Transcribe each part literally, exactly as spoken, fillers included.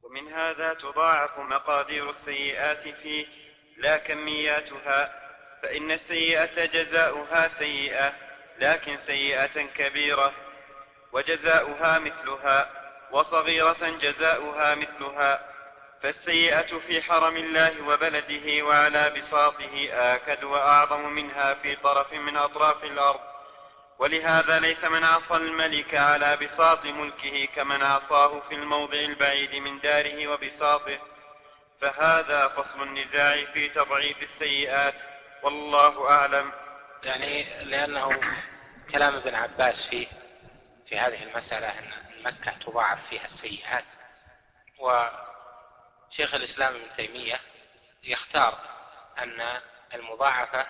ومن هذا تضاعف مقادير السيئات فيه لا كمياتها، فإن السيئة جزاؤها سيئة لكن سيئة كبيرة، وجزاؤها مثلها، وصغيرة جزاؤها مثلها. فالسيئة في حرم الله وبلده وعلى بساطه آكد وأعظم منها في طرف من أطراف الأرض. ولهذا ليس من عصى الملك على بساط ملكه كمن عصاه في الموضع البعيد من داره وبساطه. فهذا فصل النزاع في تضعيف السيئات، والله أعلم. يعني لأنه كلام ابن عباس فيه في هذه المسألة أن مكة تضاعف فيها السيئات، وشيخ الإسلام ابن تيمية يختار أن المضاعفة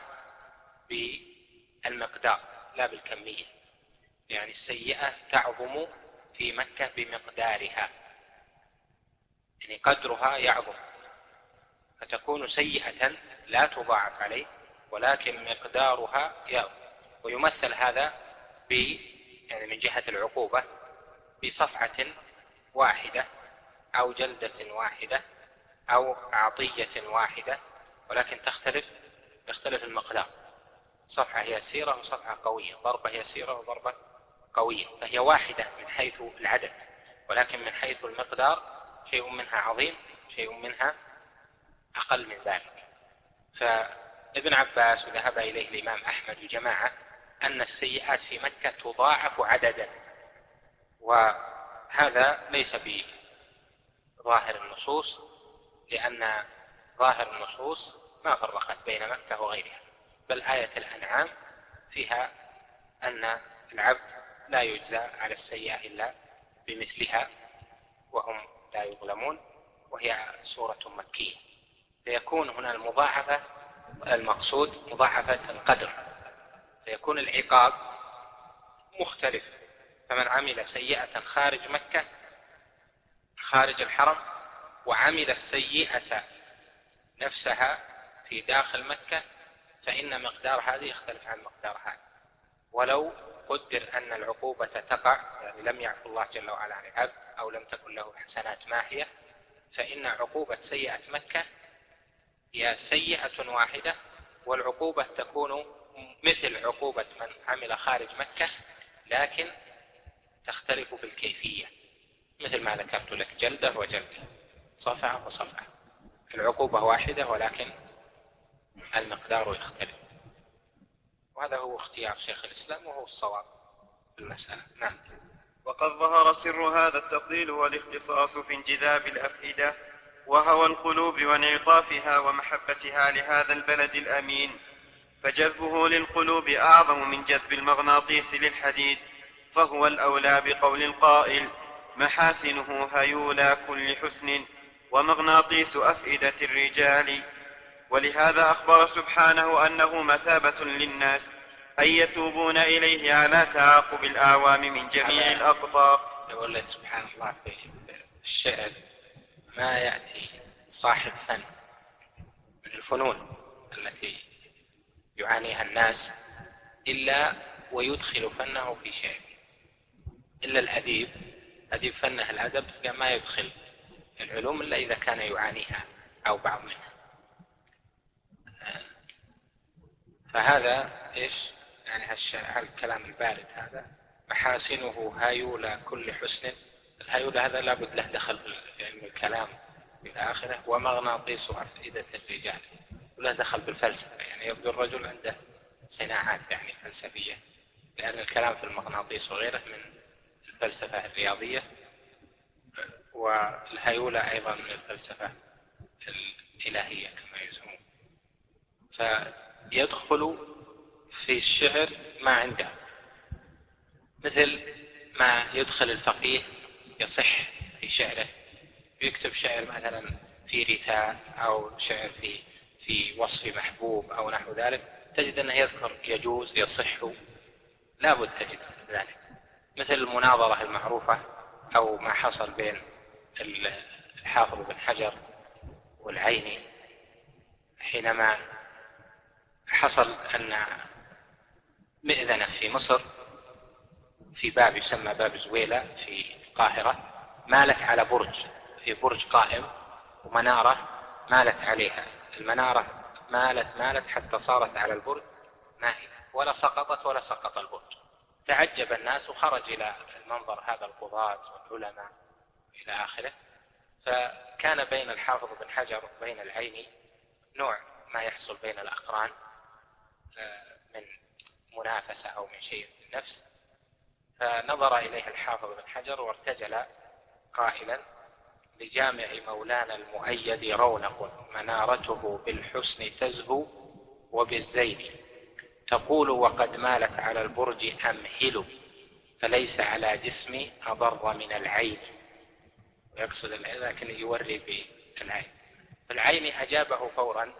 بالمقدار لا بالكمية، يعني السيئة تعظم في مكة بمقدارها، يعني قدرها يعظم، فتكون سيئة لا تضاعف عليه ولكن مقدارها يعظم. ويمثل هذا ب يعني من جهة العقوبة بصفعة واحدة أو جلدة واحدة أو عطية واحدة، ولكن تختلف يختلف المقدار، صفحة يسيرة وصفحة قوية، ضربة يسيرة وضربة قوية، فهي واحدة من حيث العدد، ولكن من حيث المقدار شيء منها عظيم شيء منها أقل من ذلك. فابن عباس وذهب إليه الإمام أحمد وجماعة أن السيئات في مكة تضاعف عددا، وهذا ليس بظاهر النصوص، لأن ظاهر النصوص ما فرقت بين مكة وغيرها، بل آية الأنعام فيها أن العبد لا يجزى على السيئة إلا بمثلها وهم لا يظلمون، وهي سورة مكية، فيكون هنا المضاعفة المقصود مضاعفة القدر، فيكون العقاب مختلف. فمن عمل سيئة خارج مكة خارج الحرم وعمل السيئة نفسها في داخل مكة فإن مقدار هذه يختلف عن مقدار هذا، ولو قدر أن العقوبة تقع، يعني لم يعفو الله جل وعلا عن العبد أو لم تكن له حسنات ماحية، فإن عقوبة سيئة مكة هي سيئة واحدة، والعقوبة تكون مثل عقوبة من عمل خارج مكة، لكن تختلف بالكيفية، مثل ما ذكرت لك جلدة وجلدة، صفعة وصفعة، العقوبة واحدة ولكن المقدار يختلف. وهذا هو اختيار شيخ الإسلام وهو الصواب في المسألة. نعم. وقد ظهر سر هذا التفضيل والاختصاص في انجذاب الأفئدة وهوى القلوب وانعطافها ومحبتها لهذا البلد الأمين، فجذبه للقلوب أعظم من جذب المغناطيس للحديد، فهو الأولى بقول القائل: محاسنه هيولى كل حسن ومغناطيس أفئدة الرجال. ولهذا أخبر سبحانه أنه مثابة للناس أن يتوبون إليه على تعاقب الأعوام من جميع الأقطار. يقول لك سبحان الله في الشعر ما يأتي صاحب فن من الفنون التي يعانيها الناس إلا ويدخل فنه في شعر، إلا الأديب، أديب فنه الأدب ما يدخل العلوم إلا إذا كان يعانيها أو بعض منها. فهذا إيش يعني هالكلام البارد هذا، محاسنه هايولى كل حسن، الهايولى هذا لابد له دخل في علم الكلام في الآخرة، ومغناطيس أفئدة الرجال وله دخل بالفلسفة، يعني يبدو الرجل عنده صناعات يعني فلسفية، لأن الكلام في المغناطيس وغيره من الفلسفة الرياضية، والهيولى أيضا من الفلسفة الإلهية كما يسمون. فيدخل في الشعر ما عنده، مثل ما يدخل الفقيه يصح في شعره، يكتب شعر مثلا في رثاء أو شعر في في وصف محبوب أو نحو ذلك، تجد أنه يذكر يجوز يصح، لا بد تجد ذلك، مثل المناظرة المعروفة أو ما حصل بين الحافظ بن حجر والعيني حينما حصل أن مئذنة في مصر في باب يسمى باب زويلة في القاهرة مالت على برج في برج قائم ومنارة مالت عليها، المنارة مالت مالت حتى صارت على البرج مائلة ولا سقطت ولا سقط البرج. تعجب الناس وخرج إلى المنظر هذا القضاة والعلماء إلى آخره. فكان بين الحافظ بن حجر وبين العيني نوع ما يحصل بين الأقران من منافسة أو من شيء من النفس، فنظر إليه الحافظ بن حجر وارتجل قائلا: لجامع مولانا المؤيد رونق منارته بالحسن تزهو وبالزين، تقول وقد مالت على البرج أمهل، فليس على جسمي أضر من العين. ويقصد العين لكن يوري بالعين. العين أجابه فورا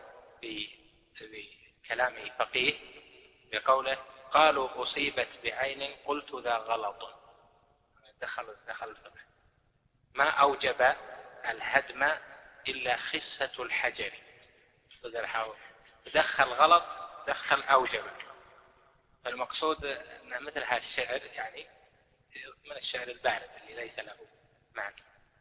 بكلام فقيه بقوله: قالوا أصيبت بعين قلت ذا غلط. دخل دخل الفقه. ما أوجب الهدم إلا خسة الحجر. صدر حاول دخل غلط دخل أوجب. فالمقصود أن مثل هذا الشعر يعني من الشعر البارد اللي ليس له معنى.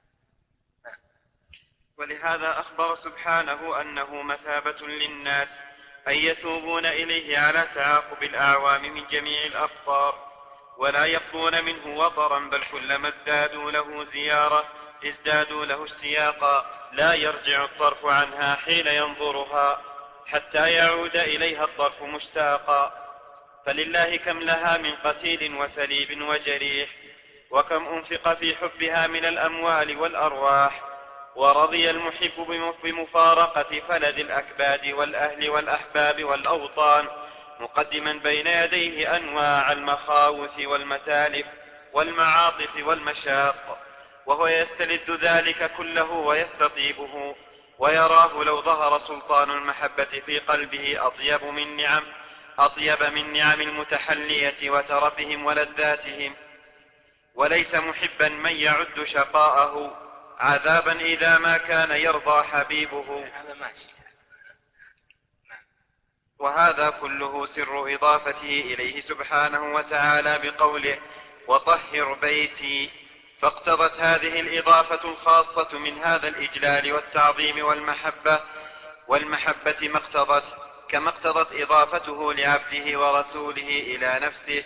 ولهذا أخبر سبحانه أنه مثابة للناس أن يتوبون إليه على تعاقب الأعوام من جميع الأقطار، ولا يقضون منه وطرا، بل كلما ازدادوا له زيارة ازدادوا له اشتياقا، لا يرجع الطرف عنها حين ينظرها حتى يعود إليها الطرف مشتاقا. فلله كم لها من قتيل وسليب وجريح، وكم أنفق في حبها من الأموال والأرواح، ورضي المحب بمفارقة فلد الأكباد والأهل والأحباب والأوطان، مقدما بين يديه أنواع المخاوف والمتالف والمعاطف والمشاق، وهو يستلذ ذلك كله ويستطيبه، ويراه لو ظهر سلطان المحبة في قلبه أطيب من نعم أطيب من نعم المتحلية وترفهم ولذاتهم. وليس محبا من يعد شقاءه عذابا إذا ما كان يرضى حبيبه. هذا ماشي. وهذا كله سر إضافته إليه سبحانه وتعالى بقوله: وطهر بيتي. فاقتضت هذه الإضافة الخاصة من هذا الإجلال والتعظيم والمحبة والمحبة ما اقتضت، كما اقتضت إضافته لعبده ورسوله إلى نفسه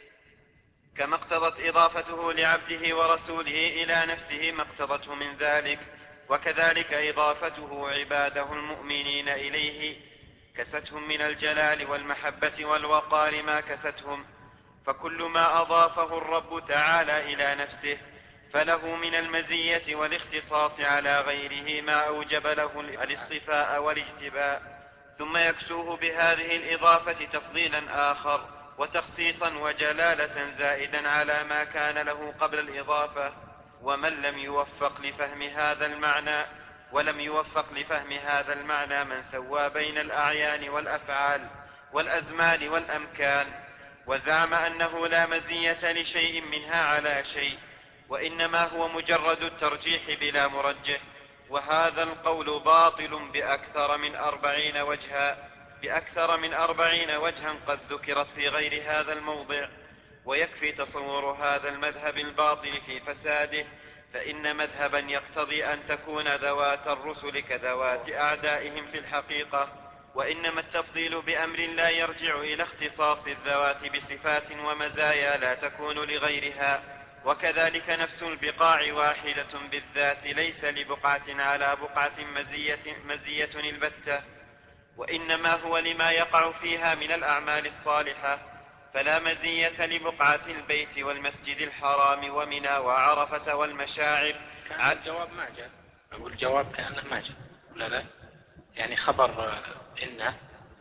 كما اقتضت إضافته لعبده ورسوله إلى نفسه ما اقتضته من ذلك، وكذلك إضافته عباده المؤمنين إليه كستهم من الجلال والمحبة والوقار ما كستهم. فكل ما أضافه الرب تعالى إلى نفسه فله من المزية والاختصاص على غيره ما أوجب له الاصطفاء والاجتباء، ثم يكسوه بهذه الإضافة تفضيلا آخر وتخصيصا وجلالة زائدا على ما كان له قبل الإضافة. ومن لم يوفق لفهم هذا المعنى ولم يوفق لفهم هذا المعنى من سوى بين الأعيان والأفعال والأزمان والأمكان، وزعم أنه لا مزية لشيء منها على شيء، وإنما هو مجرد الترجيح بلا مرجح. وهذا القول باطل بأكثر من أربعين وجها بأكثر من أربعين وجها قد ذكرت في غير هذا الموضع. ويكفي تصور هذا المذهب الباطل في فساده، فإن مذهبا يقتضي أن تكون ذوات الرسل كذوات أعدائهم في الحقيقة، وإنما التفضيل بأمر لا يرجع إلى اختصاص الذوات بصفات ومزايا لا تكون لغيرها. وكذلك نفس البقاع واحدة بالذات، ليس لبقعة على بقعة مزية, مزية البتة، وإنما هو لما يقع فيها من الأعمال الصالحة. فلا مزية لبقعة البيت والمسجد الحرام ومنى وعرفة والمشاعر. كان الجواب ما جاء. أقول الجواب كأنه ما جاء ولا لا؟ يعني خبر إنه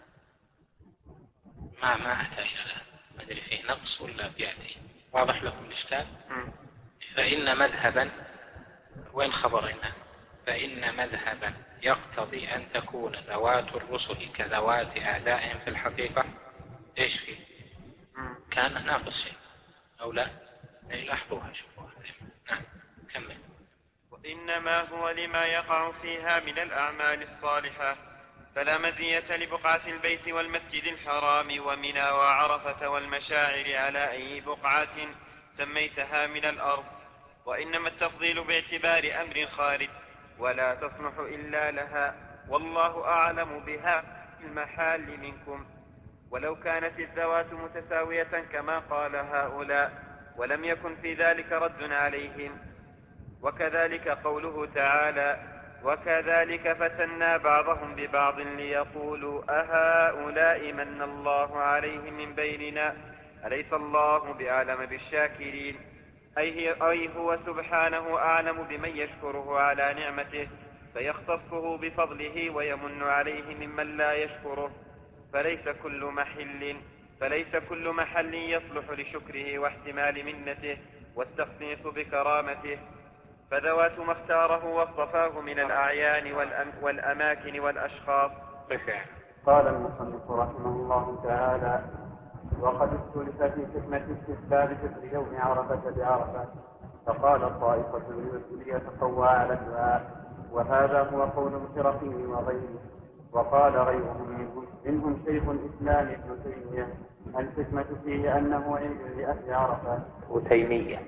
ما ما أتى إلى الآن، ما أدري فيه نقص ولا بيأتي. واضح لكم الإشكال؟ فإن مذهبا، وين خبر إنه؟ فإن مذهبا يقتضي أن تكون ذوات الرسل كذوات أعدائهم في الحقيقة. إيش فيه؟ كان ناقص شيء أو لا؟ لاحظوها شوفوها. نعم كمل. وإنما هو لما يقع فيها من الأعمال الصالحة. فلا مزية لبقعة البيت والمسجد الحرام ومنى وعرفة والمشاعر على أي بقعة سميتها من الأرض. وإنما التفضيل باعتبار أمر خارج ولا تصلح إلا لها، والله أعلم بها المحال منكم. ولو كانت الذوات متساوية كما قال هؤلاء ولم يكن في ذلك رد عليهم. وكذلك قوله تعالى: وكذلك فتنا بعضهم ببعض ليقولوا أهؤلاء من الله عليهم من بيننا أليس الله بأعلم بالشاكرين. أي, أي هو سبحانه أعلم بمن يشكره على نعمته فيختصه بفضله ويمن عليه ممن لا يشكره. فليس كل محل فليس كل محل يصلح لشكره واحتمال منته والتخصيص بكرامته. فذوات ما اختاره واصطفاه من الأعيان والأماكن والأشخاص. قال المصنف رحمه الله تعالى: وقد اختلف في حكمة استحباب ذكر يوم عرفة بعرفة، فقال طائفة ليتقوى على الدعاء، وهذا هو قول الخرقي وغيره. وقال غيرهم منهم, منهم شيخ الإسلام ابن تيمية: الحكمة فيه أنه عيد لأهل عرفة. وتيمية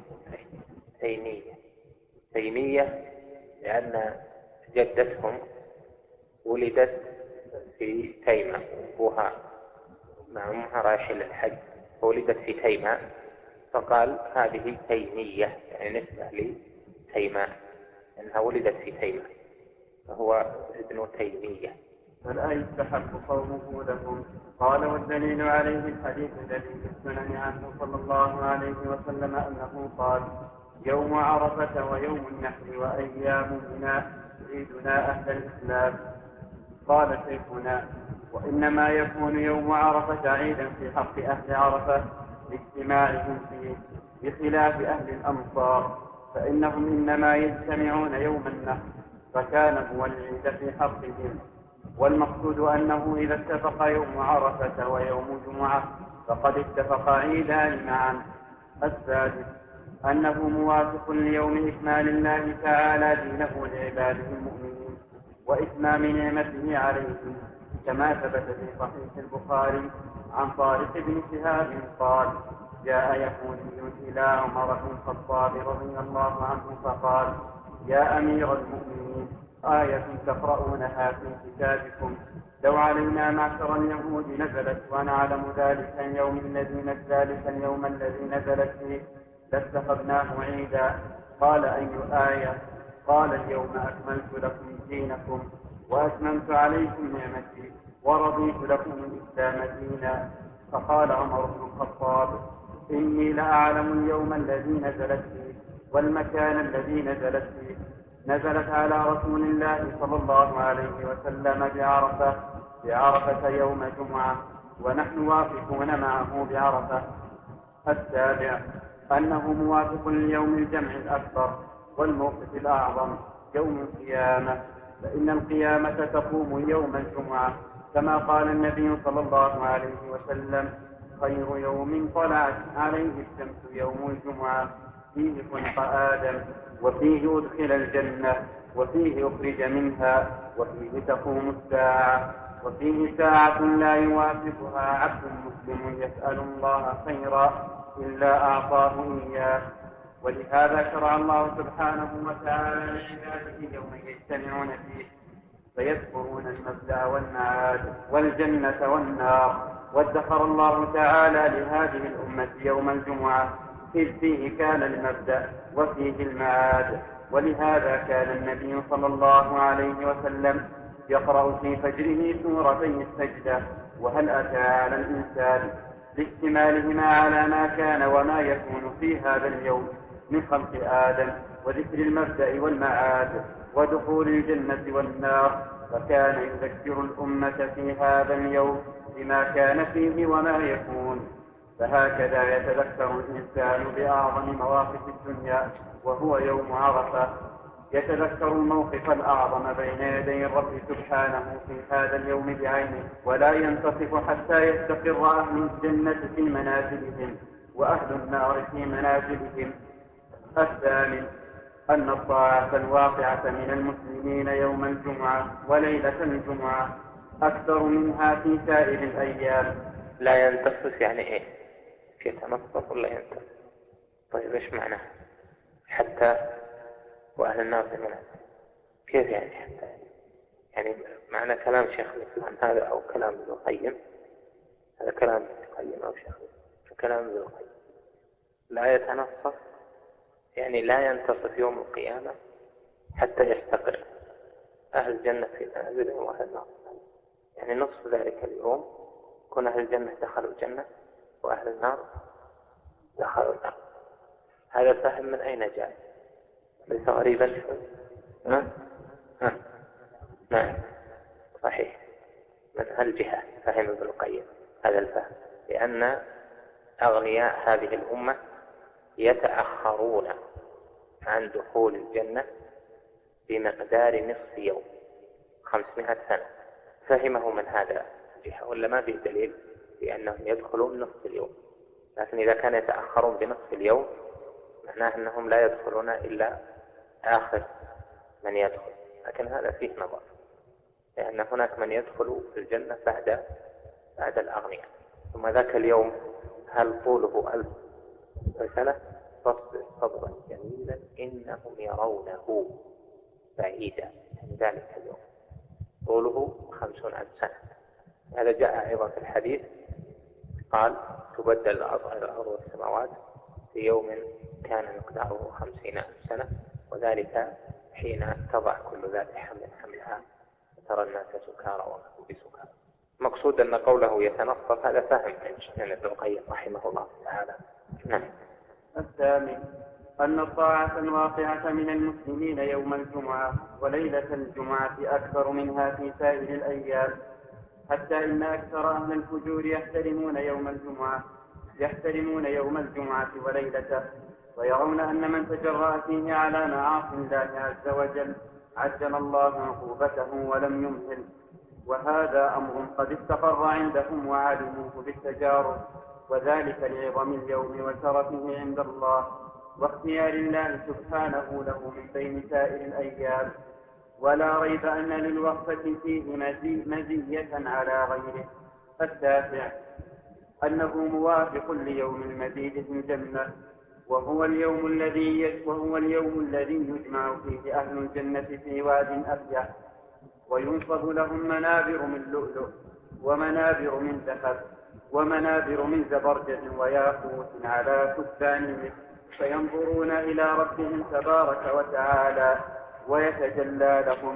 تيمية تيمية لأن جدتهم ولدت في تيمة، أبوها مع أمها رايحين للحج، ولدت في تيمة، فقال هذه تيمية، يعني نسبة لتيمة لأنها ولدت في تيمة، فهو ابن تيمية. فلا يستحق قومه لهم. قال: والدليل عليه الحديث الذي في السنن عنه صلى الله عليه وسلم أنه قال: يوم عرفة ويوم النحر وأيام منى عيدنا أهل الإسلام. قال شيخنا: وإنما يكون يوم عرفة عيدا في حق أهل عرفة لاجتماعهم فيه، بخلاف أهل الأمصار فإنهم إنما يجتمعون يوم النحر، فكان هو العيد في حقهم. والمقصود أنه إذا اتفق يوم عرفة ويوم جمعة فقد اتفق عيدان معا. الثالث أنه موافق ليوم إكمال الله تعالى دينه لعباده المؤمنين وإتمام نعمته عليهم، كما ثبت في صحيح البخاري عن طارق بن شهاب قال: جاء يهودي إلى عمر بن الخطاب رضي الله عنه فقال: يا أمير المؤمنين، آية تقرؤونها في كتابكم لو علينا معشر اليهود نزلت ونعلم ذلك اليوم الذي ذلك اليوم الذي نزلت فيه لاتخذناه عيدا. قال: أي آية؟ قال: اليوم أكملت لكم دينكم وأتممت عليكم نعمتي ورضيت لكم الإسلام دينا. فقال عمر بن الخطاب: إني لأعلم اليوم الذي نزلت فيه والمكان الذي نزلت فيه. نزلت على رسول الله صلى الله عليه وسلم بعرفة بعرفة يوم جمعة، ونحن واقفون معه بعرفة. السابع أنه موافق ليوم الجمع الأكبر والموقف الأعظم يوم القيامة، فإن القيامة تقوم يوم الجمعة، كما قال النبي صلى الله عليه وسلم: خير يوم طلعت عليه الشمس يوم الجمعة، فيه خلق آدم وفيه أدخل الجنة وفيه أخرج منها وفيه تقوم الساعة وفيه ساعة لا يوافقها عبد مسلم يسأل الله خيرا إلا أعطاه إياه. ولهذا شرع الله سبحانه وتعالى لعباده يوم يجتمعون فيه فيذكرون المبدأ والمعاد والجنة والنار. وادخر الله تعالى لهذه الأمة يوم الجمعة إذ فيه كان المبدأ وفيه المعاد. ولهذا كان النبي صلى الله عليه وسلم يقرأ في فجره سورتي السجدة وهل أتى على الإنسان، لاشتمالهما على ما كان وما يكون في هذا اليوم من خلق آدم وذكر المبدأ والمعاد ودخول الجنة والنار، فكان يذكر الأمة في هذا اليوم بما كان فيه وما يكون. فهكذا يتذكر الإنسان بأعظم مواقف الدنيا وهو يوم عرفة، يتذكر الموقف الأعظم بين يدي الرب سبحانه في هذا اليوم بعينه، ولا ينتصف حتى يستقر أهل الجنة في منازلهم وأهل النار في منازلهم. الثامن أن الطاعة الواقعة من المسلمين يوم الجمعة وليلة الجمعة أكثر منها في سائر الأيام. لا ينتصف يعني إيه؟ يتنصف ولا ينتصف؟ طيب إيش معناه؟ حتى وأهل النار في منازل. كيف يعني حتى؟ يعني معنى كلام شيخ الإسلام هذا أو كلام ابن القيم، هذا كلام ابن القيم أو شيخ كلام ابن القيم لا يتنصف، يعني لا ينتصف يوم القيامة حتى يستقر أهل الجنة في منازلهم وأهل النار. يعني نصف ذلك اليوم يكون أهل الجنة دخلوا الجنة وأهل النار دخلوا النار. هذا الفهم من أين جاء؟ ليس غريبا شوي؟ ها؟ ها؟ نعم صحيح، من هالجهة فهم ابن القيم هذا الفهم، لأن أغنياء هذه الأمة يتأخرون عن دخول الجنة بمقدار نصف يوم، خمسمائة سنة. فهمه من هذا الجهة، ولا ما فيه دليل بأنهم يدخلون نصف اليوم. لكن إذا كانوا يتأخرون بنصف اليوم معناه أنهم لا يدخلون إلا آخر من يدخل. لكن هذا فيه نظر، لأن هناك من يدخل في الجنة بعد بعد الأغنياء. ثم ذاك اليوم هل طوله ألف سنة؟ فاصبر صبرا جميلا إنهم يرونه بعيدا. يعني ذلك اليوم طوله خمسون ألف سنة. هذا جاء أيضا في الحديث قال تبدل الأرض والسماوات في يوم كان مقداره خمسين ألف سنة، وذلك حين تضع كل ذات حمل حملها وترى الناس سكارى وما هم بسكارى. مقصود أن قوله يتنصف هذا فهم من ابن القيم رحمه الله تعالى. نعم. الثامن أن الطاعة الواقعة من المسلمين يوم الجمعة وليلة الجمعة أكثر منها في سائر الأيام، حتى إن أكثر أهل الفجور يحترمون يوم الجمعة يحترمون يوم الجمعة وليلته، ويرون أن من تجرأ فيه على معاصي الله عز وجل عجل الله عقوبته ولم يمهل. وهذا أمر قد استقر عندهم وعلموه بالتجارب، وذلك لعظم اليوم وشرفه عند الله واختيار الله سبحانه له من بين سائر الأيام. ولا ريب أن للوقفة فيه مزية على غيره. التاسع أنه موافق ليوم المزيد في الجنة، وهو اليوم الذي وهو اليوم الذي يجمع فيه أهل الجنة في واد أفيح، وينصب لهم منابر من لؤلؤ ومنابر من ذهب ومنابر من زبرجد وياقوت على كثبان مثل، فينظرون إلى ربهم تبارك وتعالى ويتجلى لهم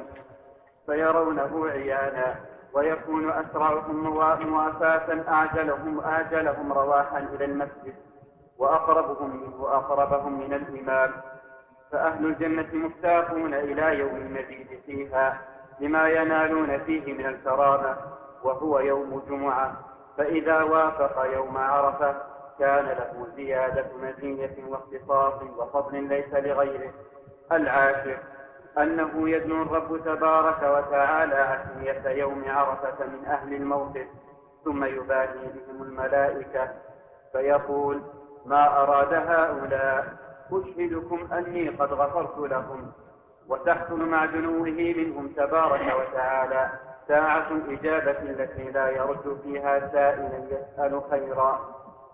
فيرونه عيانا، ويكون أسرعهم موافاة أعجلهم أعجلهم رواحا إلى المسجد، وأقربهم منه أقربهم من الإمام. فأهل الجنة مفتاقون إلى يوم المزيد فيها لما ينالون فيه من الكرامة، وهو يوم جمعة، فإذا وافق يوم عرفة كان له زيادة مزية واختصاص وفضل ليس لغيره. العاشر أنه يدنو الرب تبارك وتعالى عشية يوم عرفة من أهل الموقف، ثم يباهي بهم الملائكة فيقول ما أراد هؤلاء أشهدكم أني قد غفرت لهم. وتحصل مع دنوه منهم تبارك وتعالى ساعة الإجابة التي لا يرد فيها سائل يسأل خيرا،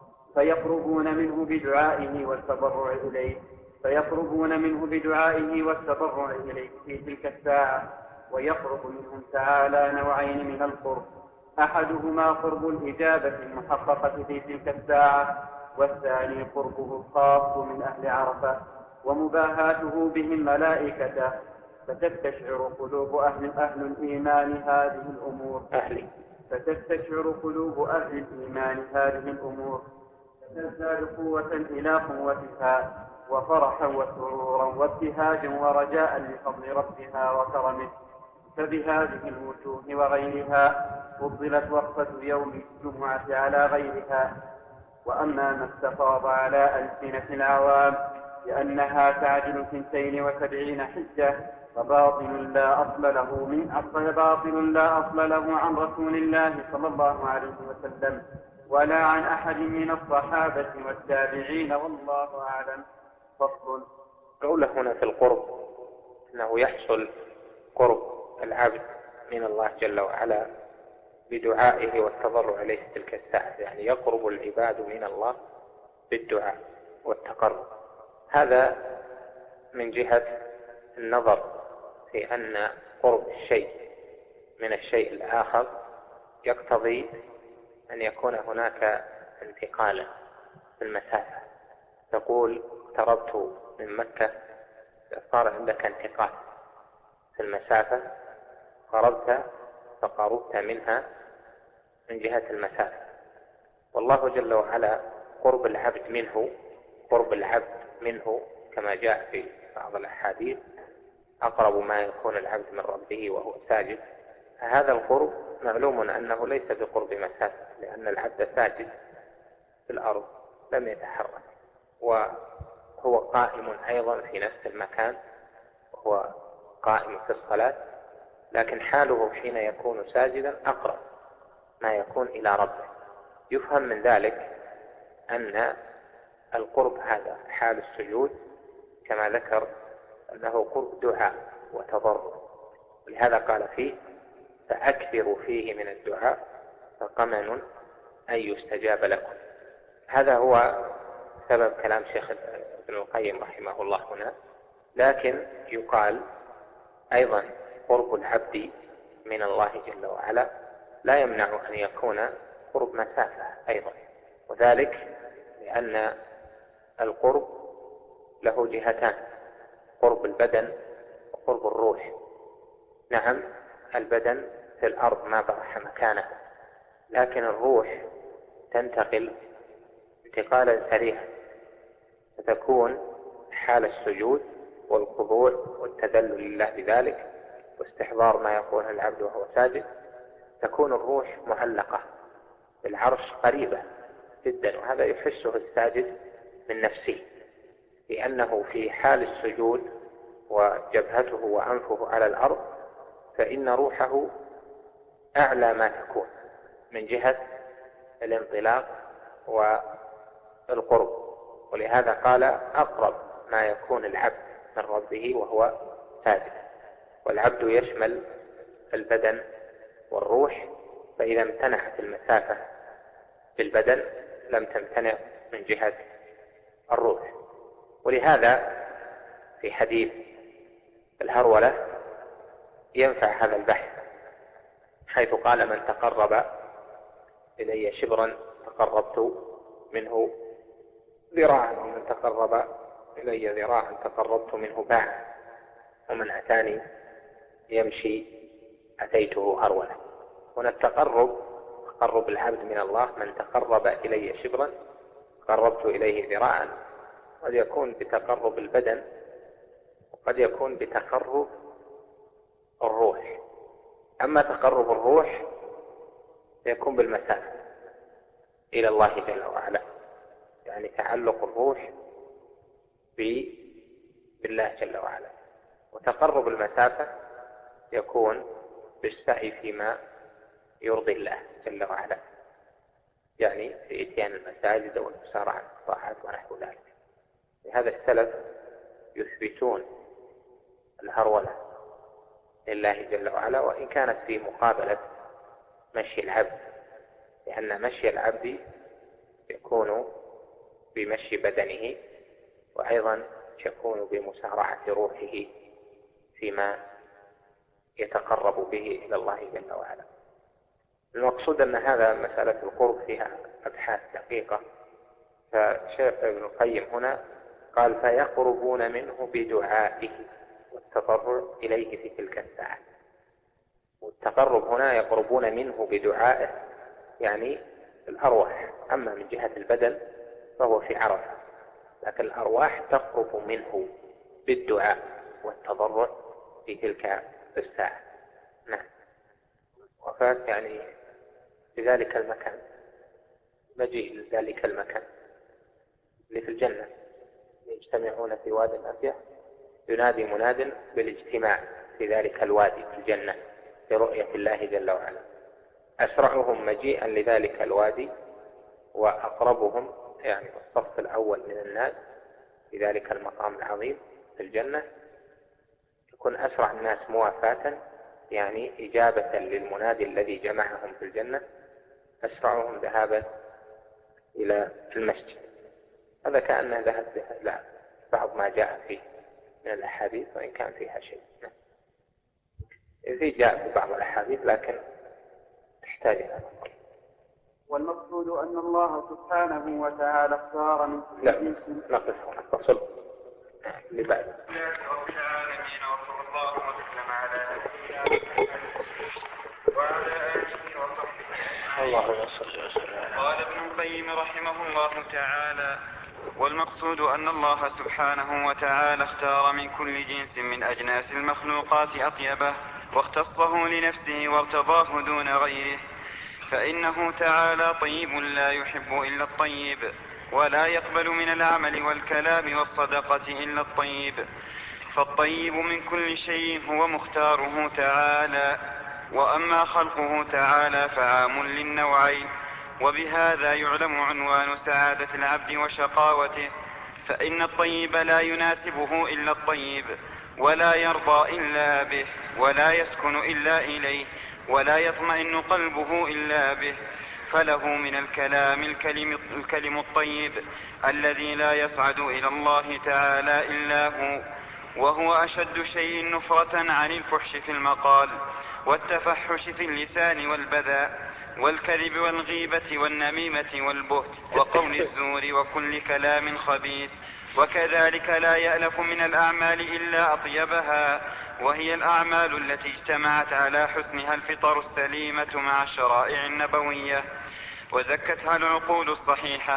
فيقربون منه بدعائه والتضرع إليه فيقربون منه بدعائه والتضرع إليه في تلك الساعة. ويقرب منهم تعالى نوعين من القرب، أحدهما قرب الإجابة المحققة في تلك الساعة، والثاني قربه الخاص من أهل عرفة ومباهاته بهم ملائكته. فتستشعر قلوب أهل أهل الإيمان هذه الأمور أهل فتستشعر قلوب أهل الإيمان هذه الأمور فتزداد قوة إلى قوتها، وفرحا وسرورا وابتهاجا ورجاء لفضل ربها وكرمه. فبهذه الوجوه وغيرها فضلت وقفة يوم الجمعة على غيرها. وأما ما استفاض على ألسنة العوام لأنها تعدل ثنتين وسبعين حجة فباطل لا أصل له من باطل لا أصل له عن رسول الله صلى الله عليه وسلم ولا عن أحد من الصحابة والتابعين، والله أعلم. فصل. قوله هنا في القرب أنه يحصل قرب العبد من الله جل وعلا بدعائه والتضرع إليه تلك الساعة، يعني يقرب العباد من الله بالدعاء والتقرب. هذا من جهة النظر في أن قرب الشيء من الشيء الآخر يقتضي أن يكون هناك انتقالا في المسافة. تقول اقتربت من مكة، صار عندك انتقال في المسافة، قربت فقربت منها من جهة المسافة. والله جل وعلا قرب العبد منه قرب العبد منه كما جاء في بعض الأحاديث: أقرب ما يكون العبد من ربه وهو ساجد. فهذا القرب معلوم أنه ليس بقرب مسافة، لأن العبد ساجد في الأرض لم يتحرك، وهو قائم أيضا في نفس المكان وهو قائم في الصلاة، لكن حاله حين يكون ساجدا أقرب ما يكون إلى ربه. يفهم من ذلك أن القرب هذا حال السجود كما ذكر أنه قرب دعاء وتضرع، ولهذا قال فيه: فأكثروا فيه من الدعاء فقمن أن يستجاب لكم. هذا هو سبب كلام شيخ ابن القيم رحمه الله هنا. لكن يقال أيضا قرب العبد من الله جل وعلا لا يمنع أن يكون قرب مسافة أيضا، وذلك لأن القرب له جهتان: قرب البدن وقرب الروح. نعم، البدن في الأرض ما برح مكانه، لكن الروح تنتقل انتقالا سريعا، فتكون حال السجود والخضوع والتذلل لله بذلك واستحضار ما يقوله العبد وهو ساجد، تكون الروح معلقة بالعرش قريبة جدا، وهذا يحسه الساجد من نفسه، لأنه في حال السجود وجبهته وأنفه على الأرض فإن روحه أعلى ما تكون من جهة الانطلاق والقرب، ولهذا قال: أقرب ما يكون العبد من ربه وهو ساجد. والعبد يشمل البدن والروح، فإذا امتنعت المسافة بالبدن لم تمتنع من جهة الروح. ولهذا في حديث الهرولة ينفع هذا البحث، حيث قال: من تقرب إلي شبرا تقربت منه ذراعا، ومن تقرب إلي ذراعا تقربت منه باعا، ومن أتاني يمشي أتيته هرولة. هنا التقرب تقرب العبد من الله: من تقرب إلي شبرا قربت إليه ذراعا، قد يكون بتقرب البدن وقد يكون بتقرب الروح. أما تقرب الروح يكون بالمسافة إلى الله جل وعلا، يعني تعلق الروح بالله جل وعلا. وتقرب المسافة يكون بالسعي فيما يرضي الله جل وعلا، يعني في إتيان المساجد والمسارعة في الطاعات ونحو ذلك. لهذا السلف يثبتون الهرولة لله جل وعلا، وإن كانت في مقابلة مشي العبد، لأن مشي العبد يكون بمشي بدنه، وأيضا يكون بمسارعة روحه فيما يتقرب به إلى الله جل وعلا. المقصود أن هذا مسألة القرب فيها أبحاث دقيقة. فشيخ ابن القيم هنا قال: فيقربون منه بدعائه والتضرع إليه في تلك الساعة. والتقرب هنا يقربون منه بدعائه، يعني الأرواح. أما من جهة البدن فهو في عرفة، لكن الأرواح تقرب منه بالدعاء والتضرع في تلك الساعة. نعم. وفاة يعني بذلك المكان، مجيء لذلك المكان اللي في الجنة، يجتمعون في واد الأفيح ينادي مناد بالاجتماع في ذلك الوادي في الجنة لرؤية الله جل وعلا. أسرعهم مجيئا لذلك الوادي وأقربهم، يعني الصف الأول من الناس في ذلك المقام العظيم في الجنة، يكون أسرع الناس موافاة، يعني إجابة للمنادي الذي جمعهم في الجنة، أسرعهم ذهابا إلى المسجد. هذا كأنه ذهب إلى بعض ما جاء فيه من الأحاديث وإن كان فيها شيء. في جاء في بعض الأحاديث لكن تحتاج إلى نظر. والمقصود أن الله سبحانه وتعالى اختار من كل لا جنس. نقف هنا فصل لبعد. رب العالمين وصلى الله وسلم على نبينا وعلى آله وصحبه. اللهم صل وسلم. قال ابن القيم رحمه الله تعالى: والمقصود أن الله سبحانه وتعالى اختار من كل جنس من أجناس المخلوقات أطيبه واختصه لنفسه وارتضاه دون غيره، فإنه تعالى طيب لا يحب إلا الطيب، ولا يقبل من العمل والكلام والصدقة إلا الطيب، فالطيب من كل شيء هو مختاره تعالى. وأما خلقه تعالى فعام للنوعين، وبهذا يعلم عنوان سعادة العبد وشقاوته، فإن الطيب لا يناسبه إلا الطيب، ولا يرضى إلا به، ولا يسكن إلا إليه، ولا يطمئن قلبه إلا به، فله من الكلام الكلم, الكلم الطيب الذي لا يصعد إلى الله تعالى إلا هو، وهو أشد شيء نفرة عن الفحش في المقال والتفحش في اللسان والبذاء والكذب والغيبة والنميمة والبهت وقول الزور وكل كلام خبيث. وكذلك لا يألف من الأعمال إلا أطيبها، وهي الأعمال التي اجتمعت على حسنها الفطر السليمة مع الشرائع النبوية وزكتها العقول الصحيحة،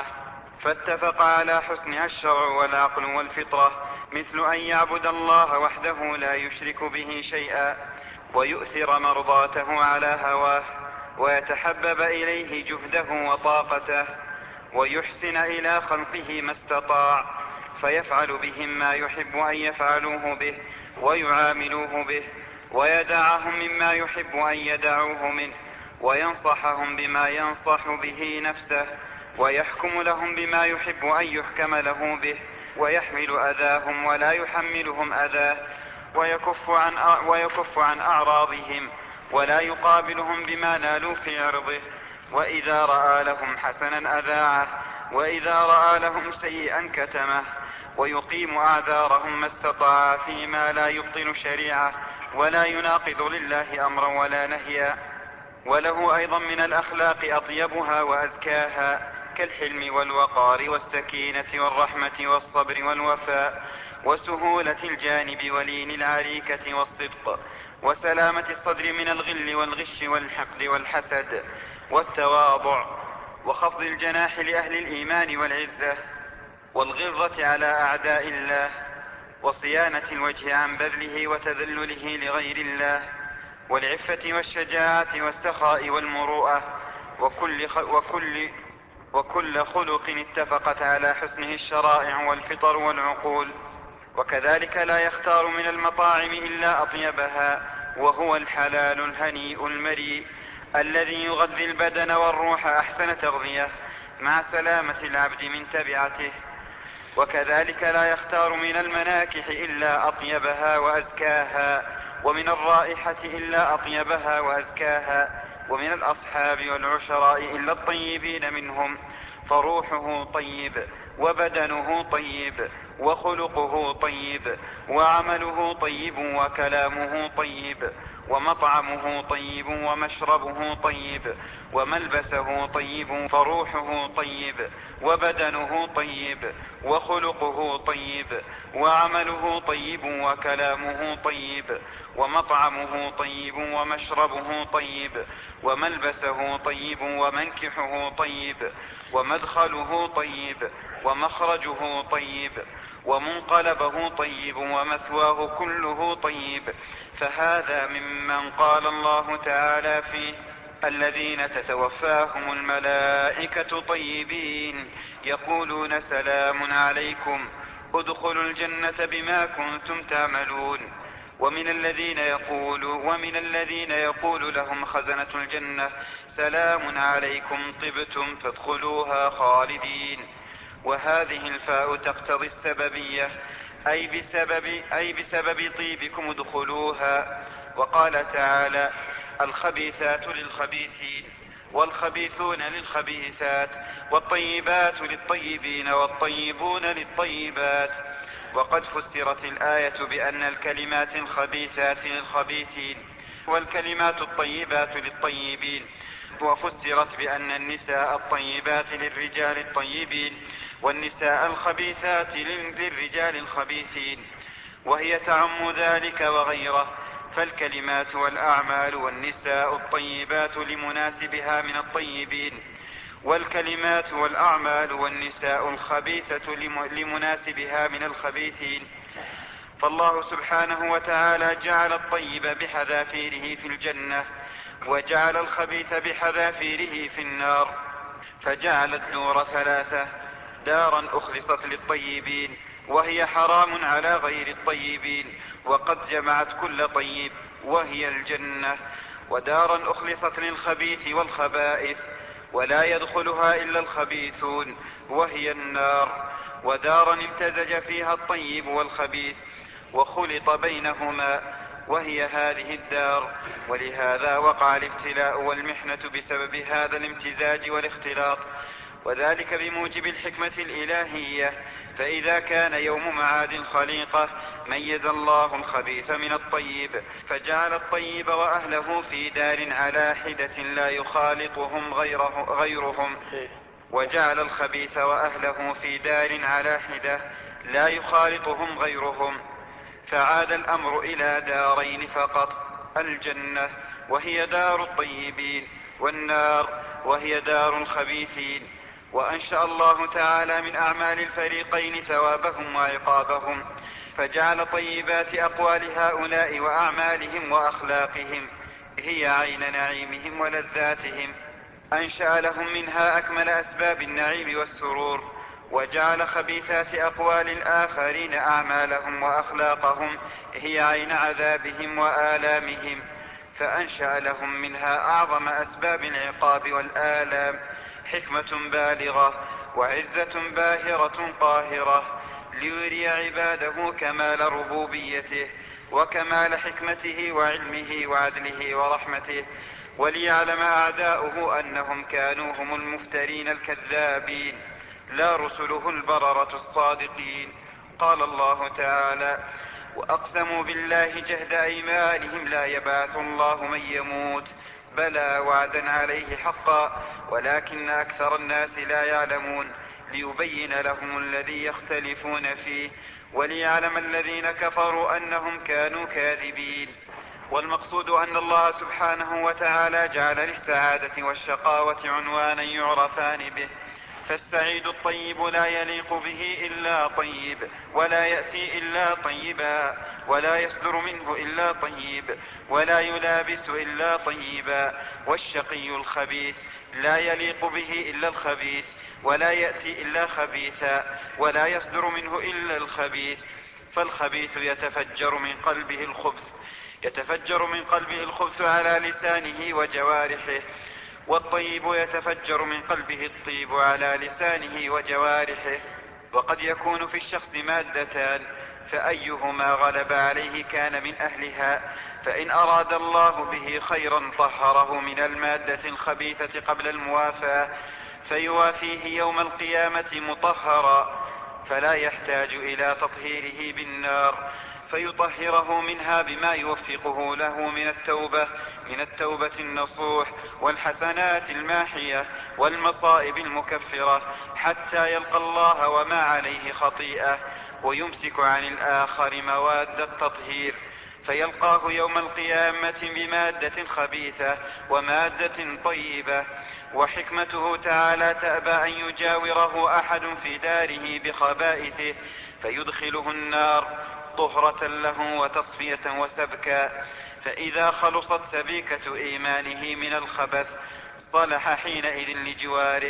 فاتفق على حسنها الشرع والعقل والفطرة، مثل أن يعبد الله وحده لا يشرك به شيئا، ويؤثر مرضاته على هواه، ويتحبب إليه جهده وطاقته، ويحسن إلى خلقه ما استطاع، فيفعل بهم ما يحب أن يفعلوه به ويعاملوه به، ويدعهم مما يحب أن يدعوه منه، وينصحهم بما ينصح به نفسه، ويحكم لهم بما يحب أن يحكم له به، ويحمل أذاهم ولا يحملهم أذاه، ويكف عن ويكف عن أعراضهم ولا يقابلهم بما نالوا في عرضه، وإذا رأى لهم حسنا أذاعه، وإذا رأى لهم سيئا كتمه، ويقيم أعذارهم ما استطاع فيما لا يبطل شريعه ولا يناقض لله أمرا ولا نهيا. وله أيضا من الأخلاق أطيبها وأزكاها، كالحلم والوقار والسكينة والرحمة والصبر والوفاء وسهولة الجانب ولين العريكة والصدق وسلامة الصدر من الغل والغش والحقد والحسد والتواضع وخفض الجناح لأهل الإيمان والعزة والغلظة على أعداء الله وصيانة الوجه عن بذله وتذلله لغير الله والعفة والشجاعة والسخاء والمروءة وكل, خ... وكل... وكل خلق اتفقت على حسنه الشرائع والفطر والعقول. وكذلك لا يختار من المطاعم إلا أطيبها، وهو الحلال الهنيء المريء الذي يغذي البدن والروح أحسن تغذية مع سلامة العبد من تبعته. وكذلك لا يختار من المناكح إلا أطيبها وأزكاها، ومن الرائحة إلا أطيبها وأزكاها، ومن الأصحاب والعشراء إلا الطيبين منهم، فروحه طيب وبدنه طيب وخلقه طيب وعمله طيب وكلامه طيب ومطعمه طيب ومشربه طيب وملبسه طيب، فروحه طيب وبدنه طيب وخلقه طيب وعمله طيب وكلامه طيب ومطعمه طيب ومشربه طيب وملبسه طيب ومنكحه طيب ومدخله طيب ومخرجه طيب ومنقلبه طيب ومثواه كله طيب. فهذا ممن قال الله تعالى فيه: الذين تتوفاهم الملائكة طيبين يقولون سلام عليكم ادخلوا الجنة بما كنتم تعملون. ومن الذين يقول ومن الذين يقول لهم خزنة الجنة سلام عليكم طبتم فادخلوها خالدين. وهذه الفاء تقتضي السببية، أي بسبب, أي بسبب طيبكم ادخلوها. وقال تعالى: الخبيثات للخبيثين والخبيثون للخبيثات والطيبات للطيبين والطيبون للطيبات. وقد فسرت الآية بأن الكلمات الخبيثات للخبيثين والكلمات الطيبات للطيبين، وفسرت بأن النساء الطيبات للرجال الطيبين والنساء الخبيثات للرجال الخبيثين، وهي تعم ذلك وغيره. فالكلمات والأعمال والنساء الطيبات لمناسبها من الطيبين، والكلمات والأعمال والنساء الخبيثة لمناسبها من الخبيثين. فالله سبحانه وتعالى جعل الطيب بحذافيره في الجنة، وجعل الخبيث بحذافيره في النار، فجعل الدور ثلاثة: دارا أخلصت للطيبين وهي حرام على غير الطيبين وقد جمعت كل طيب وهي الجنة، ودارا أخلصت للخبيث والخبائث ولا يدخلها إلا الخبيثون وهي النار، ودارا امتزج فيها الطيب والخبيث وخلط بينهما وهي هذه الدار. ولهذا وقع الابتلاء والمحنة بسبب هذا الامتزاج والاختلاط، وذلك بموجب الحكمة الإلهية. فإذا كان يوم معاد الخليقة ميز الله الخبيث من الطيب، فجعل الطيب وأهله في دار على حدة لا يخالطهم غيره غيرهم، وجعل الخبيث وأهله في دار على حدة لا يخالطهم غيرهم، فعاد الأمر إلى دارين فقط: الجنة وهي دار الطيبين، والنار وهي دار الخبيثين. وأنشأ الله تعالى من أعمال الفريقين ثوابهم وعقابهم، فجعل طيبات أقوال هؤلاء وأعمالهم وأخلاقهم هي عين نعيمهم ولذاتهم، أنشأ لهم منها أكمل أسباب النعيم والسرور، وجعل خبيثات أقوال الآخرين أعمالهم وأخلاقهم هي عين عذابهم وآلامهم، فأنشأ لهم منها أعظم أسباب العقاب والآلام، حكمة بالغة وعزة باهرة قاهرة، ليري عباده كمال ربوبيته وكمال حكمته وعلمه وعدله ورحمته، وليعلم أعداؤه أنهم كانوا هم المفترين الكذابين لا رسله البررة الصادقين. قال الله تعالى: وأقسموا بالله جهد أيمانهم لا يبعث الله من يموت، بلى وعدا عليه حقا ولكن أكثر الناس لا يعلمون، ليبين لهم الذي يختلفون فيه وليعلم الذين كفروا أنهم كانوا كاذبين. والمقصود أن الله سبحانه وتعالى جعل للسعادة والشقاوة عنوانا يعرفان به، فالسعيد الطيب لا يليق به إلا طيب ولا يأتي إلا طيبا ولا يصدر منه إلا طيب ولا يلابس إلا طيبا، والشقي الخبيث لا يليق به إلا الخبيث ولا يأتي إلا خبيثا ولا يصدر منه إلا الخبيث. فالخبيث يتفجر من قلبه الخبث يتفجر من قلبه الخبث على لسانه وجوارحه، والطيب يتفجر من قلبه الطيب على لسانه وجوارحه. وقد يكون في الشخص مادتان، فأيهما غلب عليه كان من أهلها، فإن أراد الله به خيرا طهره من المادة الخبيثة قبل الموافاة فيوافيه يوم القيامة مطهرا، فلا يحتاج إلى تطهيره بالنار، فيطهره منها بما يوفقه له من التوبة من التوبة النصوح والحسنات الماحية والمصائب المكفرة، حتى يلقى الله وما عليه خطيئة، ويمسك عن الآخر مواد التطهير، فيلقاه يوم القيامة بمادة خبيثة ومادة طيبة. وحكمته تعالى تأبى أن يجاوره أحد في داره بخبائثه فيدخله النار طهرة له وتصفية وسبكا، فإذا خلصت سبيكة إيمانه من الخبث صلح حينئذ لجواره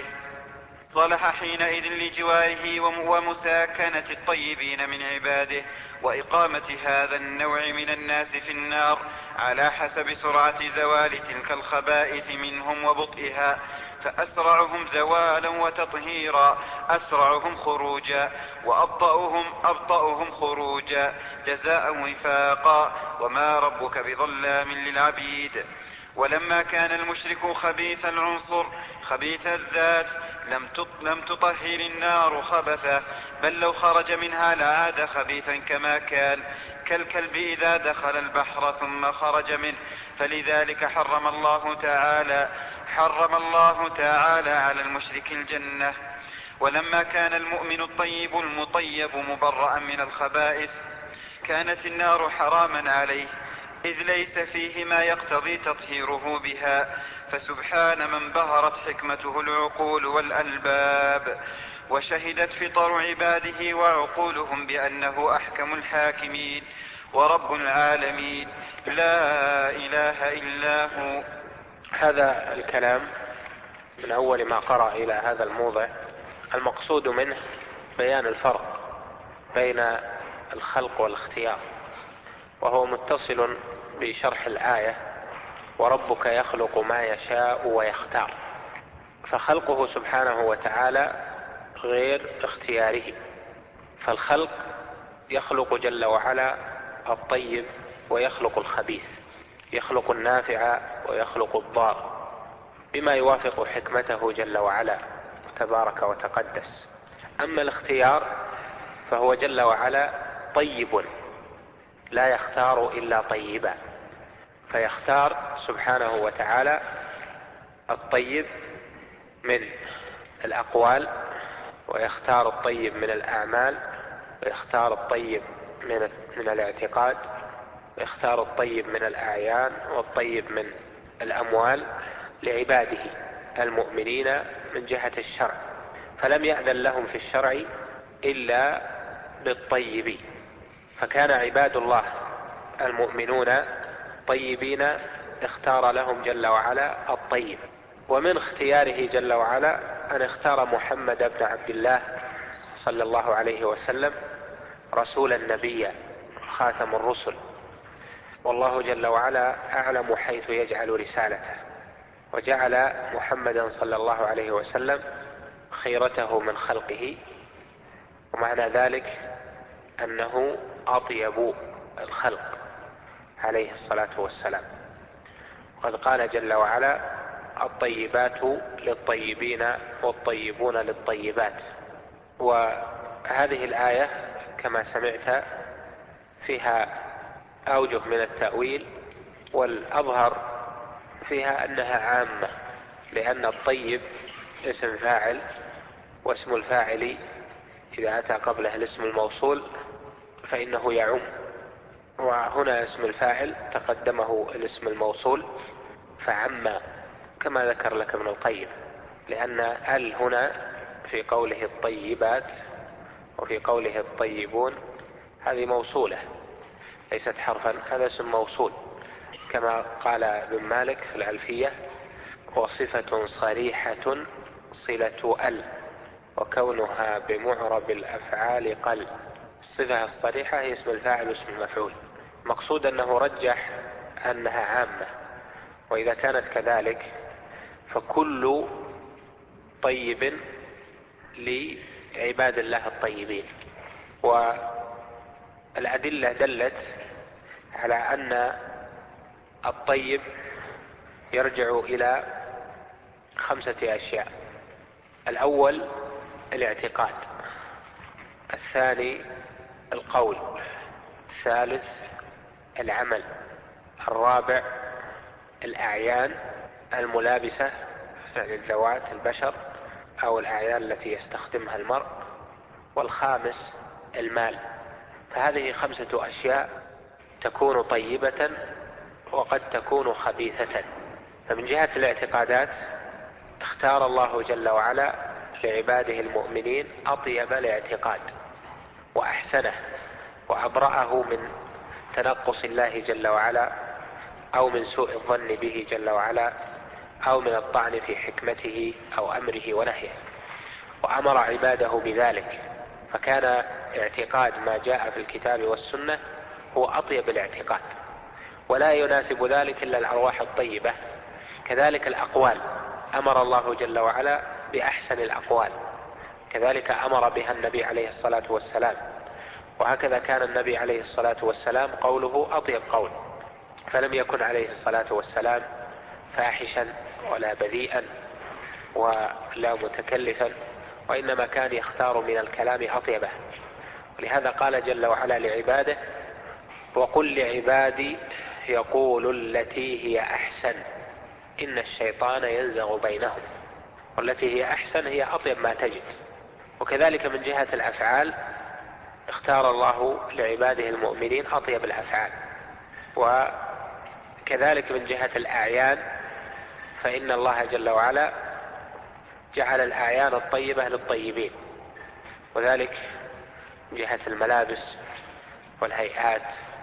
صلح حينئذ لجواره ومساكنة الطيبين من عباده، وإقامة هذا النوع من الناس في النار على حسب سرعة زوال تلك الخبائث منهم وبطئها، فأسرعهم زوالا وتطهيرا أسرعهم خروجا، وأبطأهم أبطأهم خروجا جزاء وفاقا، وما ربك بظلام للعبيد. ولما كان المشرك خبيث العنصر خبيث الذات لم لم تطهر النار خبثه، بل لو خرج منها لعاد خبيثا كما كان، كالكلب إذا دخل البحر ثم خرج منه. فلذلك حرم الله تعالى حرم الله تعالى على المشرك الجنة. ولما كان المؤمن الطيب المطيب مبرأ من الخبائث كانت النار حراما عليه، إذ ليس فيه ما يقتضي تطهيره بها. فسبحان من بهرت حكمته العقول والألباب، وشهدت فطر عباده وعقولهم بأنه أحكم الحاكمين ورب العالمين لا إله إلا هو. هذا الكلام من أول ما قرأ إلى هذا الموضع المقصود منه بيان الفرق بين الخلق والاختيار، وهو متصل بشرح الآية وربك يخلق ما يشاء ويختار. فخلقه سبحانه وتعالى غير اختياره، فالخلق يخلق جل وعلا الطيب ويخلق الخبيث، يخلق النافع ويخلق الضار بما يوافق حكمته جل وعلا تبارك وتقدس. أما الاختيار فهو جل وعلا طيب لا يختار إلا طيبا، فيختار سبحانه وتعالى الطيب من الأقوال، ويختار الطيب من الأعمال، ويختار الطيب من من الاعتقاد، ويختار الطيب من الأعيان والطيب من الأموال لعباده المؤمنين من جهة الشرع. فلم يأذن لهم في الشرع إلا بالطيب، فكان عباد الله المؤمنون طيبين اختار لهم جل وعلا الطيب. ومن اختياره جل وعلا أن اختار محمد بن عبد الله صلى الله عليه وسلم رسولا نبيا خاتم الرسل، والله جل وعلا أعلم حيث يجعل رسالته، وجعل محمدا صلى الله عليه وسلم خيرته من خلقه، ومعنى ذلك أنه أطيب الخلق عليه الصلاة والسلام. وقد قال جل وعلا الطيبات للطيبين والطيبون للطيبات. وهذه الآية كما سمعت فيها أوجه من التأويل، والأظهر فيها أنها عامة، لأن الطيب اسم فاعل، واسم الفاعل إذا أتى قبله الاسم الموصول فإنه يعم، وهنا اسم الفاعل تقدمه الاسم الموصول فعم كما ذكر لك ابن القيم، لأن ال هنا في قوله الطيبات وفي قوله الطيبون هذه موصولة ليست حرفا، هذا اسم موصول كما قال ابن مالك في الألفية: وصفة صريحة صلة ال وكونها بمعرب الأفعال قل. الصفة الصريحة هي اسم الفاعل واسم المفعول. مقصود أنه رجح أنها عامة، وإذا كانت كذلك فكل طيب لعباد الله الطيبين. والأدلة دلت على أن الطيب يرجع إلى خمسة أشياء: الأول الاعتقاد، الثاني القول، الثالث العمل، الرابع الأعيان الملابسة يعني الذوات البشر أو الأعيان التي يستخدمها المرء، والخامس المال. فهذه خمسة أشياء تكون طيبة وقد تكون خبيثة. فمن جهة الاعتقادات اختار الله جل وعلا لعباده المؤمنين أطيب الاعتقاد وأحسنه وأبرأه من تنقص الله جل وعلا أو من سوء الظن به جل وعلا أو من الطعن في حكمته أو أمره ونهيه، وأمر عباده بذلك. فكان اعتقاد ما جاء في الكتاب والسنة هو أطيب الاعتقاد، ولا يناسب ذلك إلا الأرواح الطيبة. كذلك الأقوال أمر الله جل وعلا بأحسن الأقوال، كذلك أمر بها النبي عليه الصلاة والسلام، وهكذا كان النبي عليه الصلاة والسلام قوله أطيب قول، فلم يكن عليه الصلاة والسلام فاحشا ولا بذيئا ولا متكلفا وإنما كان يختار من الكلام أطيبه. ولهذا قال جل وعلا لعباده: وقل لعبادي يقولوا التي هي أحسن إن الشيطان ينزغ بينهم. والتي هي أحسن هي أطيب ما تجد. وكذلك من جهة الأفعال اختار الله لعباده المؤمنين أطيب الأفعال. وكذلك من جهة الأعيان فإن الله جل وعلا جعل الأعيان الطيبة للطيبين، وذلك من جهة الملابس والهيئات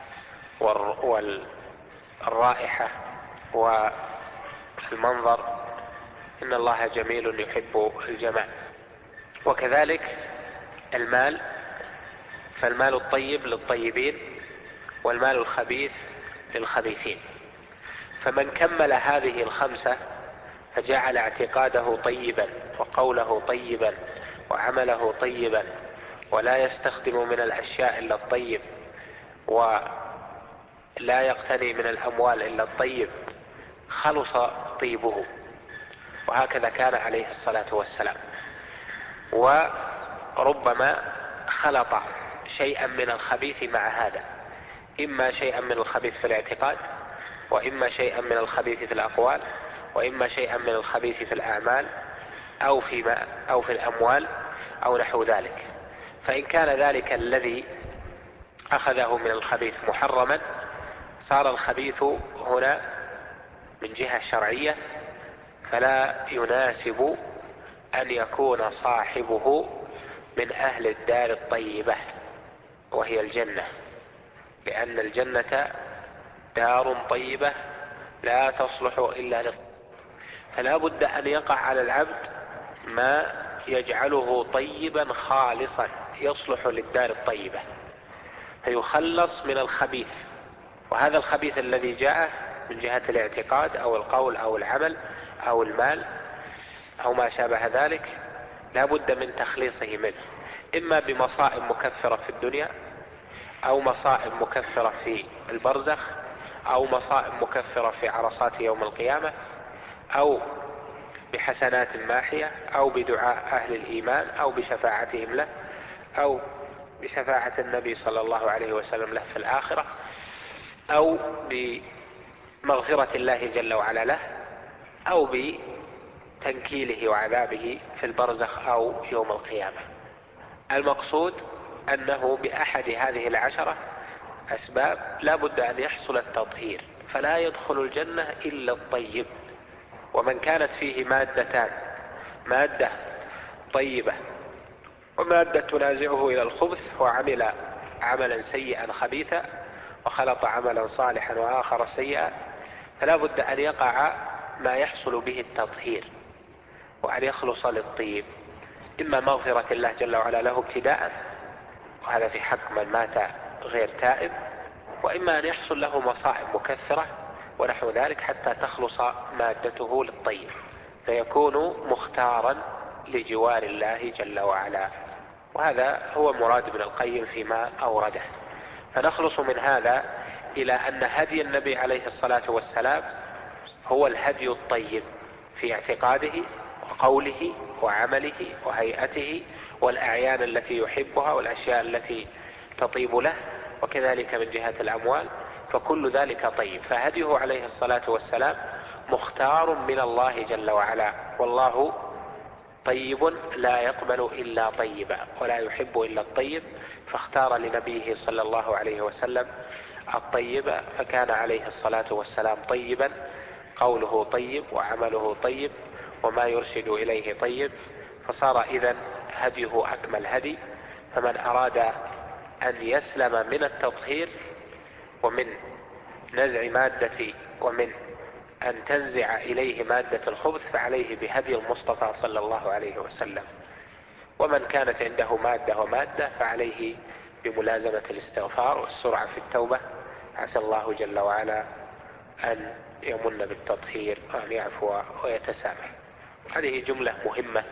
والرائحة والمنظر، إن الله جميل يحب الجمال. وكذلك المال، فالمال الطيب للطيبين والمال الخبيث للخبيثين. فمن كمل هذه الخمسة فجعل اعتقاده طيبا وقوله طيبا وعمله طيبا ولا يستخدم من الأشياء إلا الطيب ولا يقتني من الأموال إلا الطيب، خلص طيبه. وهكذا كان عليه الصلاة والسلام. وربما خلط شيئا من الخبيث مع هذا، إما شيئا من الخبيث في الاعتقاد، وإما شيئا من الخبيث في الأقوال، وإما شيئا من الخبيث في الأعمال أو في, ما أو في الأموال أو نحو ذلك. فإن كان ذلك الذي أخذه من الخبيث محرما صار الخبيث هنا من جهة شرعية فلا يناسب أن يكون صاحبه من أهل الدار الطيبة وهي الجنة، لأن الجنة دار طيبة لا تصلح إلا للطيب. فلا بد أن يقع على العبد ما يجعله طيبا خالصا يصلح للدار الطيبة، فيخلص من الخبيث. وهذا الخبيث الذي جاء من جهة الاعتقاد أو القول أو العمل أو المال أو ما شابه ذلك لا بد من تخليصه منه، إما بمصائب مكفرة في الدنيا أو مصائب مكفرة في البرزخ أو مصائب مكفرة في عرصات يوم القيامة أو بحسنات ماحية أو بدعاء أهل الإيمان أو بشفاعتهم له أو بشفاعة النبي صلى الله عليه وسلم له في الآخرة أو بمغفرة الله جل وعلا له أو بتنكيله وعذابه في البرزخ أو يوم القيامة. المقصود أنه بأحد هذه العشرة أسباب لا بد أن يحصل التطهير، فلا يدخل الجنة إلا الطيب. ومن كانت فيه مادتان، مادة طيبة ومادة تنازعه إلى الخبث وعمل عملا سيئا خبيثا وخلط عملا صالحا وآخر سيئا، فلا بد أن يقع ما يحصل به التطهير وأن يخلص للطيب، إما مغفرة الله جل وعلا له ابتداء، وهذا في حق من مات غير تائب، وإما أن يحصل له مصائب مكثرة ونحو ذلك حتى تخلص مادته للطيب، فيكون مختارا لجوار الله جل وعلا. وهذا هو مراد ابن القيم فيما أورده. فنخلص من هذا إلى أن هدي النبي عليه الصلاة والسلام هو الهدي الطيب في اعتقاده وقوله وعمله وهيئته والأعيان التي يحبها والأشياء التي تطيب له، وكذلك من جهة الأموال، فكل ذلك طيب. فهديه عليه الصلاة والسلام مختار من الله جل وعلا، والله طيب لا يقبل إلا طيبا ولا يحب إلا الطيب، فاختار لنبيه صلى الله عليه وسلم الطيب، فكان عليه الصلاة والسلام طيبا، قوله طيب وعمله طيب وما يرشد إليه طيب، فصار إذن هديه أكمل هدي. فمن أراد أن يسلم من التطهير ومن نزع مادة ومن أن تنزع إليه مادة الخبث فعليه بهدي المصطفى صلى الله عليه وسلم. ومن كانت عنده مادة ومادة فعليه بملازمة الاستغفار والسرعة في التوبة، عسى الله جل وعلا أن يمن بالتطهير وأن يعفو ويتسامح. هذه جملة مهمة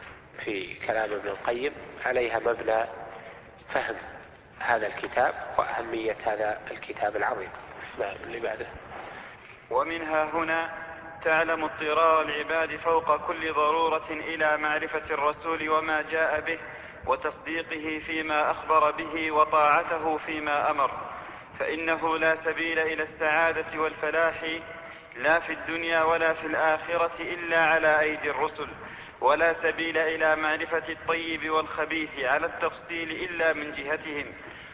في كلام ابن القيم، عليها مبنى فهم هذا الكتاب وأهمية هذا الكتاب العظيم. نعم، اللي بعده. ومنها هنا تعلم اضطرار العباد فوق كل ضرورة إلى معرفة الرسول وما جاء به وتصديقه فيما أخبر به وطاعته فيما أمر، فإنه لا سبيل إلى السعادة والفلاح لا في الدنيا ولا في الآخرة إلا على أيدي الرسل، ولا سبيل إلى معرفة الطيب والخبيث على التفصيل إلا من جهتهم،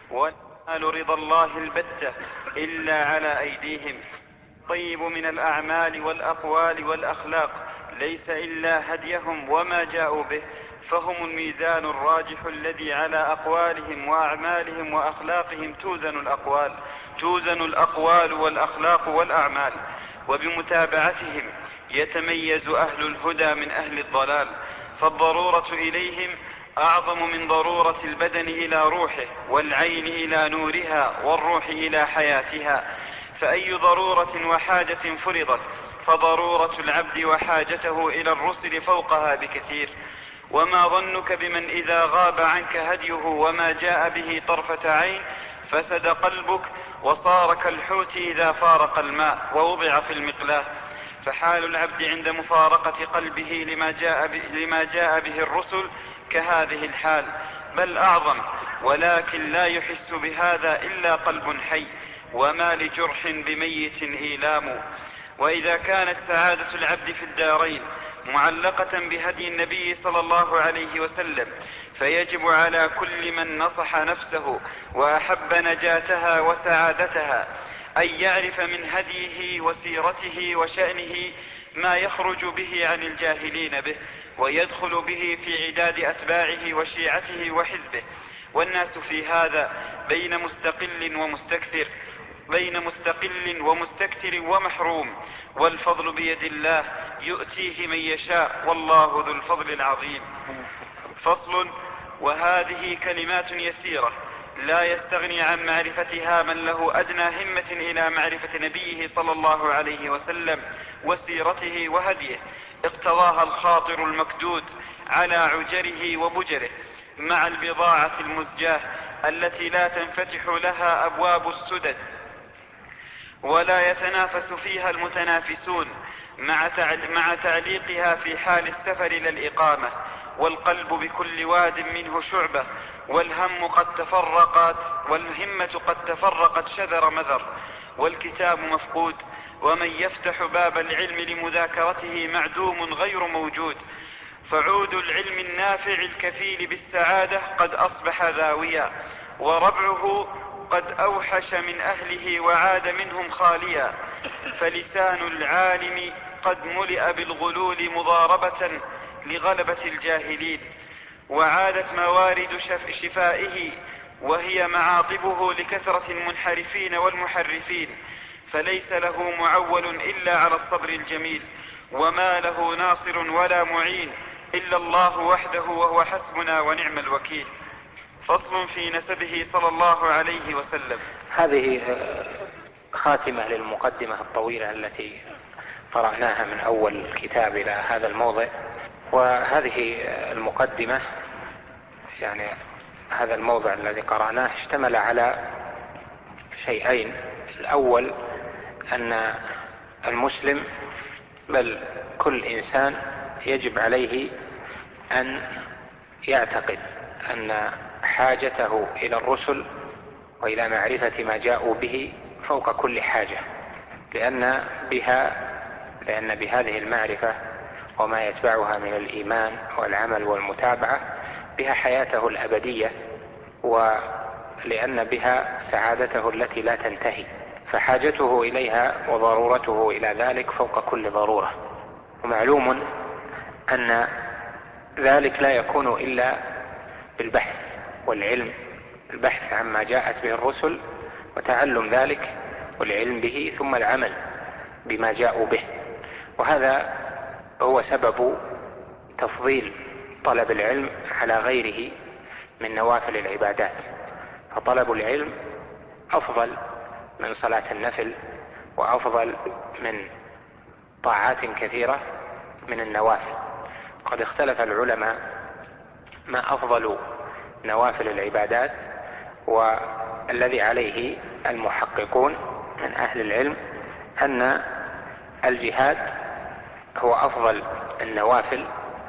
ولا رضا الله البتة إلا على أيديهم. الطيب من الأعمال والأقوال والأخلاق ليس إلا هديهم وما جاءوا به، فهم الميزان الراجح الذي على أقوالهم وأعمالهم وأخلاقهم توزن الأقوال توزن الأقوال والأخلاق والأعمال، وبمتابعتهم يتميز أهل الهدى من أهل الضلال، فالضرورة إليهم أعظم من ضرورة البدن إلى روحه، والعين إلى نورها، والروح إلى حياتها. فأي ضرورة وحاجة فرضت فضرورة العبد وحاجته إلى الرسل فوقها بكثير. وما ظنك بمن إذا غاب عنك هديه وما جاء به طرفة عين فسد قلبك وصار كالحوت إذا فارق الماء ووضع في المقلاة. فحال العبد عند مفارقة قلبه لما جاء به, لما جاء به الرسل كهذه الحال، بل أعظم، ولكن لا يحس بهذا إلا قلب حي، وما لجرح بميت إيلام. وإذا كانت سعادة العبد في الدارين معلقة بهدي النبي صلى الله عليه وسلم، فيجب على كل من نصح نفسه وأحب نجاتها وسعادتها أن يعرف من هديه وسيرته وشأنه ما يخرج به عن الجاهلين به، ويدخل به في عداد أتباعه وشيعته وحزبه. والناس في هذا بين مستقل ومستكثر بين مستقل ومستكثر ومحروم، والفضل بيد الله يؤتيه من يشاء، والله ذو الفضل العظيم. فصل. وهذه كلمات يسيرة لا يستغني عن معرفتها من له أدنى همة إلى معرفة نبيه صلى الله عليه وسلم وسيرته وهديه، اقتضاها الخاطر المكدود على عجره وبجره، مع البضاعة المزجاة التي لا تنفتح لها أبواب السدد ولا يتنافس فيها المتنافسون، مع تعليقها في حال السفر إلى الإقامة، والقلب بكل واد منه شعبة، والهم قد تفرقت والهمة قد تفرقت شذر مذر، والكتاب مفقود، ومن يفتح باب العلم لمذاكرته معدوم غير موجود، فعود العلم النافع الكفيل بالسعادة قد أصبح ذاويا، وربعه قد أوحش من أهله وعاد منهم خاليا، فلسان العالم قد ملئ بالغلول مضاربة لغلبة الجاهلين، وعادت موارد شفائه وهي معاطبه لكثرة المنحرفين والمحرفين، فليس له معول إلا على الصبر الجميل، وما له ناصر ولا معين إلا الله وحده، وهو حسبنا ونعم الوكيل. فصل في نسبه صلى الله عليه وسلم. هذه خاتمة للمقدمة الطويلة التي قرأناها من أول الكتاب إلى هذا الموضع. وهذه المقدمة يعني هذا الموضع الذي قرأناه اشتمل على شيئين: الأول أن المسلم بل كل إنسان يجب عليه أن يعتقد أن حاجته إلى الرسل وإلى معرفة ما جاءوا به فوق كل حاجة، لأن بها لأن بهذه المعرفة وما يتبعها من الإيمان والعمل والمتابعة بها حياته الأبدية، ولأن بها سعادته التي لا تنتهي، فحاجته إليها وضرورته إلى ذلك فوق كل ضرورة. ومعلوم أن ذلك لا يكون إلا بالبحث والعلم، البحث عما جاءت به الرسل وتعلم ذلك والعلم به، ثم العمل بما جاءوا به. وهذا هو سبب تفضيل طلب العلم على غيره من نوافل العبادات، فطلب العلم أفضل من صلاة النفل، وأفضل من طاعات كثيرة من النوافل. قد اختلف العلماء ما أفضل نوافل العبادات، والذي عليه المحققون من أهل العلم أن الجهاد هو أفضل النوافل،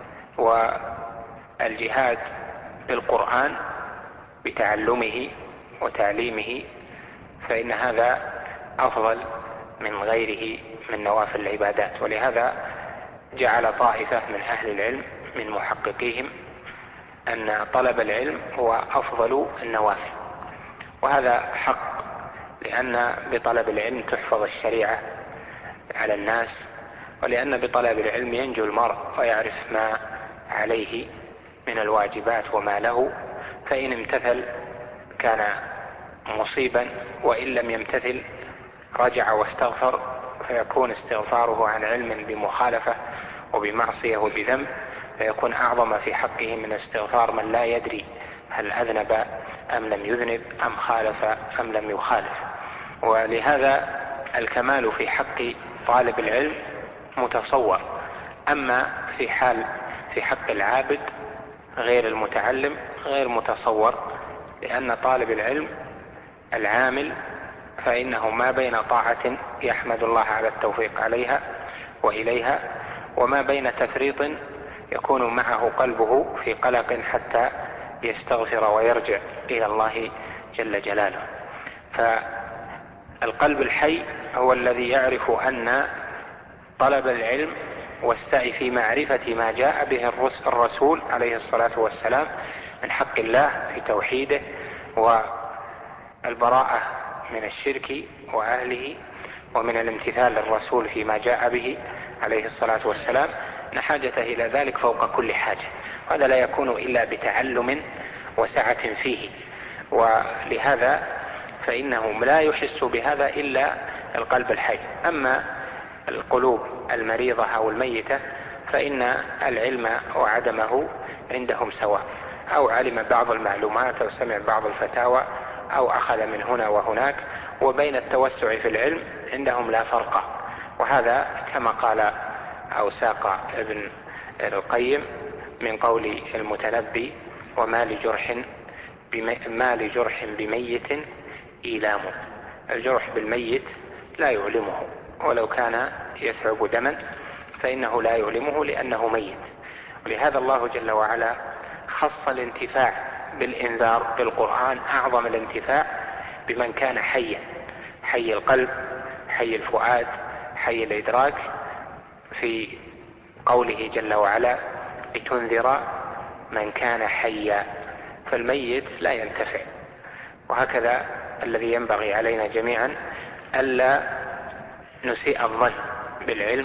والجهاد بالقرآن بتعلمه وتعليمه فإن هذا أفضل من غيره من نوافل العبادات. ولهذا جعل طائفة من أهل العلم من محققيهم أن طلب العلم هو أفضل النوافل، وهذا حق، لأن بطلب العلم تحفظ الشريعة على الناس، ولأن بطلب العلم ينجو المرء ويعرف ما عليه من الواجبات وما له، فإن امتثل كان مصيبا، وإن لم يمتثل رجع واستغفر، فيكون استغفاره عن علم بمخالفة وبمعصية وبذنب، فيكون أعظم في حقه من استغفار من لا يدري هل أذنب أم لم يذنب، أم خالف أم لم يخالف. ولهذا الكمال في حق طالب العلم متصور، أما في حال في حق العابد غير المتعلم غير متصور، لأن طالب العلم العامل فإنه ما بين طاعة يحمد الله على التوفيق عليها وإليها، وما بين تفريط يكون معه قلبه في قلق حتى يستغفر ويرجع إلى الله جل جلاله. فالقلب الحي هو الذي يعرف أن طلب العلم والسعي في معرفة ما جاء به الرسول عليه الصلاة والسلام من حق الله في توحيده والبراءة من الشرك وأهله، ومن الامتثال للرسول فيما جاء به عليه الصلاة والسلام، أن حاجته إلى ذلك فوق كل حاجة، وهذا لا يكون إلا بتعلم وسعة فيه. ولهذا فإنه لا يحس بهذا إلا القلب الحي. أما القلوب المريضة أو الميتة فإن العلم وعدمه عندهم سواء، أو علم بعض المعلومات أو سمع بعض الفتاوى أو أخذ من هنا وهناك، وبين التوسع في العلم عندهم لا فرق. وهذا كما قال أو ساق ابن القيم من قول المتنبي: وما لجرح ما لجرح بميت إيلام. الجرح بالميت لا يؤلمه، ولو كان يثعب دما فإنه لا يؤلمه لأنه ميت. ولهذا الله جل وعلا خص الانتفاع بالإنذار بالقرآن أعظم الانتفاع بمن كان حيا، حي القلب، حي الفؤاد، حي الإدراك، في قوله جل وعلا: لتنذر من كان حيا. فالميت لا ينتفع. وهكذا الذي ينبغي علينا جميعا ألا نسيء الظن بالعلم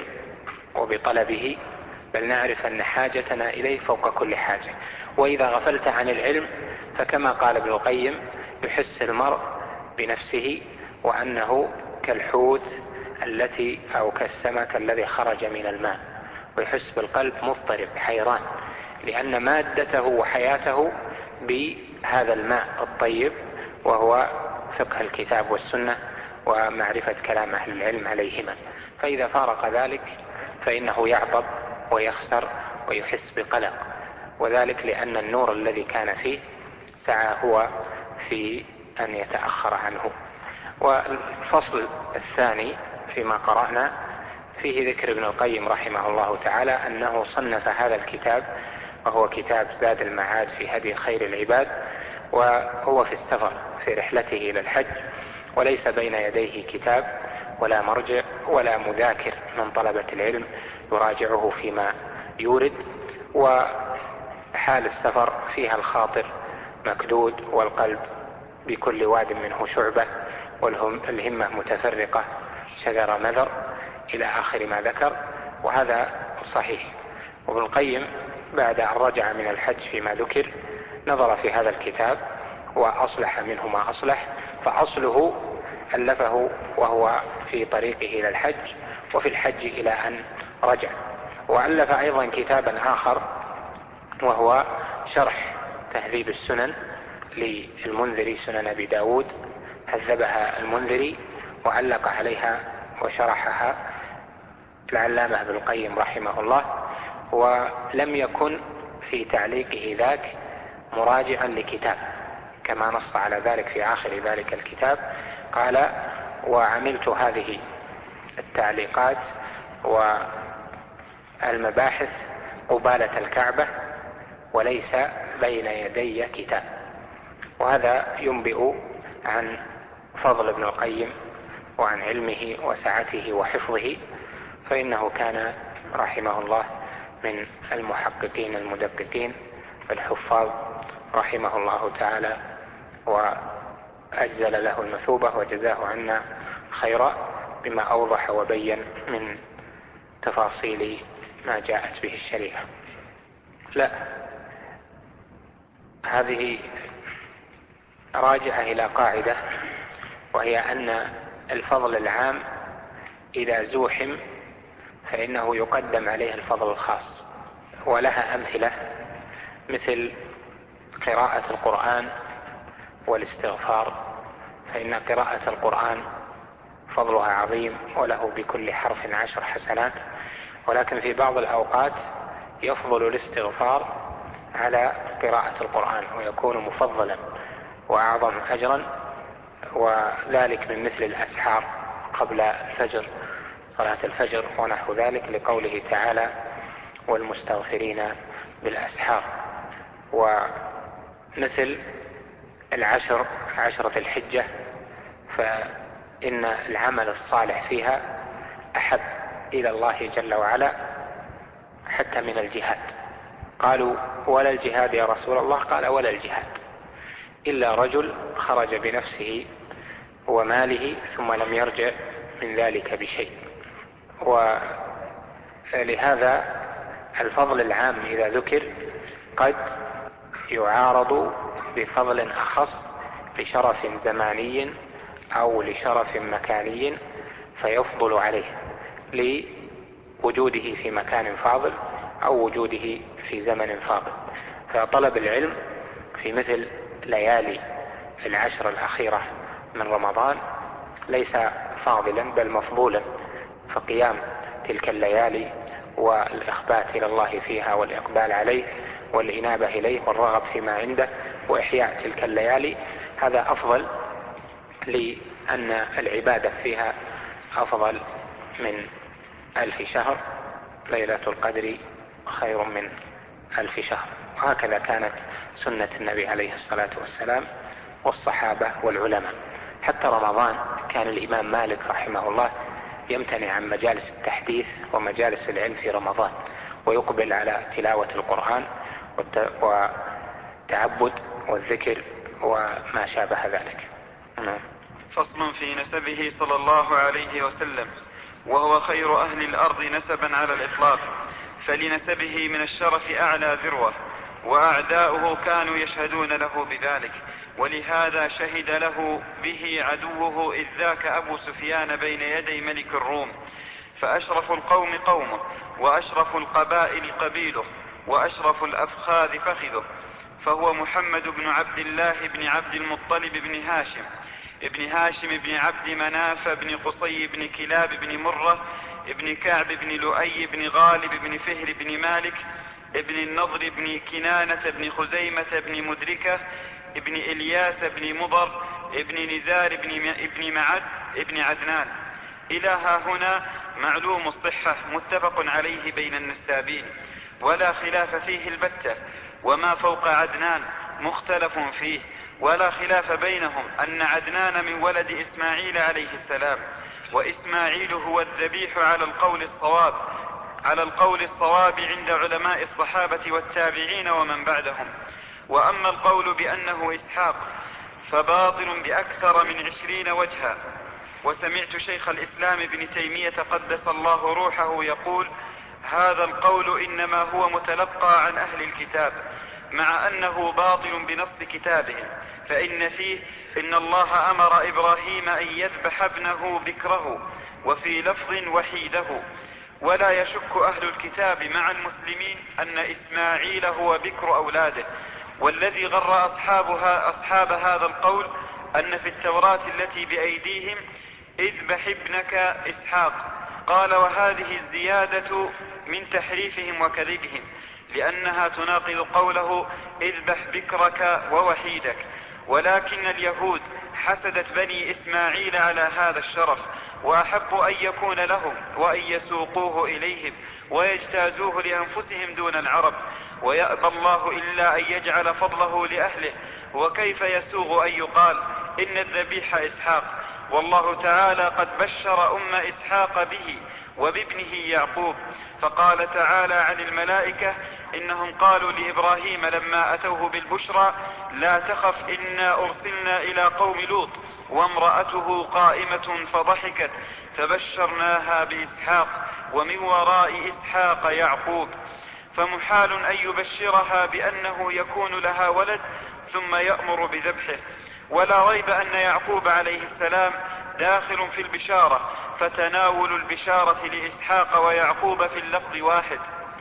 وبطلبه، بل نعرف أن حاجتنا إليه فوق كل حاجة. وإذا غفلت عن العلم فكما قال ابن القيم: يحس المرء بنفسه وأنه كالحوت التي أو كالسمك الذي خرج من الماء، ويحس بالقلب مضطرب حيران، لأن مادته وحياته بهذا الماء الطيب، وهو فقه الكتاب والسنة ومعرفة كلام أهل العلم عليهما. فإذا فارق ذلك فإنه يعطب ويخسر ويحس بقلق، وذلك لأن النور الذي كان فيه سعى هو في أن يتأخر عنه. والفصل الثاني فيما قرأنا فيه ذكر ابن القيم رحمه الله تعالى أنه صنف هذا الكتاب، وهو كتاب زاد المعاد في هدي خير العباد، وهو في السفر في رحلته إلى الحج، وليس بين يديه كتاب ولا مرجع ولا مذاكر من طلبة العلم يراجعه فيما يورد. وحال السفر فيها الخاطر مكدود، والقلب بكل واد منه شعبة، والهمة متفرقة شذر مذر إلى آخر ما ذكر، وهذا صحيح. وابن القيم بعد أن رجع من الحج فيما ذكر نظر في هذا الكتاب وأصلح منه ما أصلح، فأصله ألفه وهو في طريقه إلى الحج وفي الحج إلى أن رجع. وألف أيضا كتابا آخر وهو شرح تهذيب السنن للمنذري، سنن أبي داود هذبها المنذري وعلق عليها وشرحها العلامة ابن القيم رحمه الله. ولم يكن في تعليقه ذاك مراجعا لكتاب، كما نص على ذلك في آخر ذلك الكتاب، قال: وعملت هذه التعليقات المباحث قبالة الكعبة وليس بين يدي كتاب. وهذا ينبئ عن فضل ابن القيم وعن علمه وسعته وحفظه، فإنه كان رحمه الله من المحققين المدققين الحفاظ رحمه الله تعالى، وأجزل له المثوبة وجزاه عنا خيرا بما أوضح وبين من تفاصيل ما جاءت به الشريعة. لا، هذه راجعة إلى قاعدة، وهي أن الفضل العام إذا زوحم فإنه يقدم عليه الفضل الخاص. ولها أمثلة مثل قراءة القرآن والاستغفار، فإن قراءة القرآن فضلها عظيم وله بكل حرف عشر حسنات، ولكن في بعض الأوقات يفضل الاستغفار على قراءة القرآن ويكون مفضلا وأعظم أجرا، وذلك من مثل الأسحار قبل الفجر، صلاة الفجر ونحو ذلك، لقوله تعالى والمستغفرين بالأسحار. ومثل العشر عشرة الحجة، فإن العمل الصالح فيها أحب إلى الله جل وعلا حتى من الجهاد. قالوا ولا الجهاد يا رسول الله؟ قال ولا الجهاد، إلا رجل خرج بنفسه وماله ثم لم يرجع من ذلك بشيء. ولهذا الفضل العام إذا ذكر قد يعارض بفضل أخص لشرف زماني أو لشرف مكاني فيفضل عليه لوجوده في مكان فاضل أو وجوده في زمن فاضل. فطلب العلم في مثل ليالي العشر الأخيرة من رمضان ليس فاضلا بل مفضولا، فقيام تلك الليالي والإخبات إلى الله فيها والإقبال عليه والإنابة إليه والرغب فيما عنده وإحياء تلك الليالي هذا أفضل، لأن العبادة فيها أفضل من ألف شهر. ليلة القدر خير من ألف شهر. وهكذا كانت سنة النبي عليه الصلاة والسلام والصحابة والعلماء. حتى رمضان كان الإمام مالك رحمه الله يمتنع عن مجالس التحديث ومجالس العلم في رمضان، ويقبل على تلاوة القرآن والتعبد والذكر وما شابه ذلك. فصل في نسبه صلى الله عليه وسلم، وهو خير أهل الأرض نسبا على الإطلاق، فلنسبه من الشرف أعلى ذروة، وأعداؤه كانوا يشهدون له بذلك، ولهذا شهد له به عدوه إذ ذاك أبو سفيان بين يدي ملك الروم. فأشرف القوم قومه، وأشرف القبائل قبيله، وأشرف الأفخاذ فخذه، فهو محمد بن عبد الله بن عبد المطلب بن هاشم ابن هاشم بن عبد مناف بن قصي بن كلاب بن مرة ابن كعب بن لؤي بن غالب بن فهر بن مالك ابن النضر بن كنانة بن خزيمة بن مدركة ابن إلياس بن مضر ابن نزار بن, ابن معد ابن عدنان. إلى ها هنا معلوم الصحة متفق عليه بين النسابين ولا خلاف فيه البتة، وما فوق عدنان مختلف فيه، ولا خلاف بينهم أن عدنان من ولد إسماعيل عليه السلام، وإسماعيل هو الذبيح على القول الصواب على القول الصواب عند علماء الصحابة والتابعين ومن بعدهم. وأما القول بأنه إسحاق فباطل بأكثر من عشرين وجها. وسمعت شيخ الإسلام ابن تيمية قدس الله روحه يقول: هذا القول إنما هو متلقى عن أهل الكتاب، مع أنه باطل بنص كتابهم، فإن فيه إن الله أمر إبراهيم أن يذبح ابنه بكره، وفي لفظ وحيده. ولا يشك أهل الكتاب مع المسلمين أن إسماعيل هو بكر أولاده. والذي غر أصحابها أصحاب هذا القول أن في التوراة التي بأيديهم اذبح ابنك إسحاق. قال: وهذه الزيادة من تحريفهم وكذبهم، لأنها تناقض قوله اذبح بكرك ووحيدك. ولكن اليهود حسدت بني إسماعيل على هذا الشرف، وأحب أن يكون لهم وأن يسوقوه إليهم ويجتازوه لأنفسهم دون العرب، ويأبى الله إلا أن يجعل فضله لأهله. وكيف يسوغ أن يقال إن الذبيح إسحاق، والله تعالى قد بشر أم إسحاق به وبابنه يعقوب، فقال تعالى عن الملائكة إنهم قالوا لإبراهيم لما أتوه بالبشرى لا تخف إنا أرسلنا إلى قوم لوط وامرأته قائمة فضحكت فبشرناها بإسحاق ومن وراء إسحاق يعقوب. فمحال أن يبشرها بأنه يكون لها ولد ثم يأمر بذبحه. ولا ريب أن يعقوب عليه السلام داخل في البشارة، فتناول البشارة لإسحاق ويعقوب في اللفظ واحد،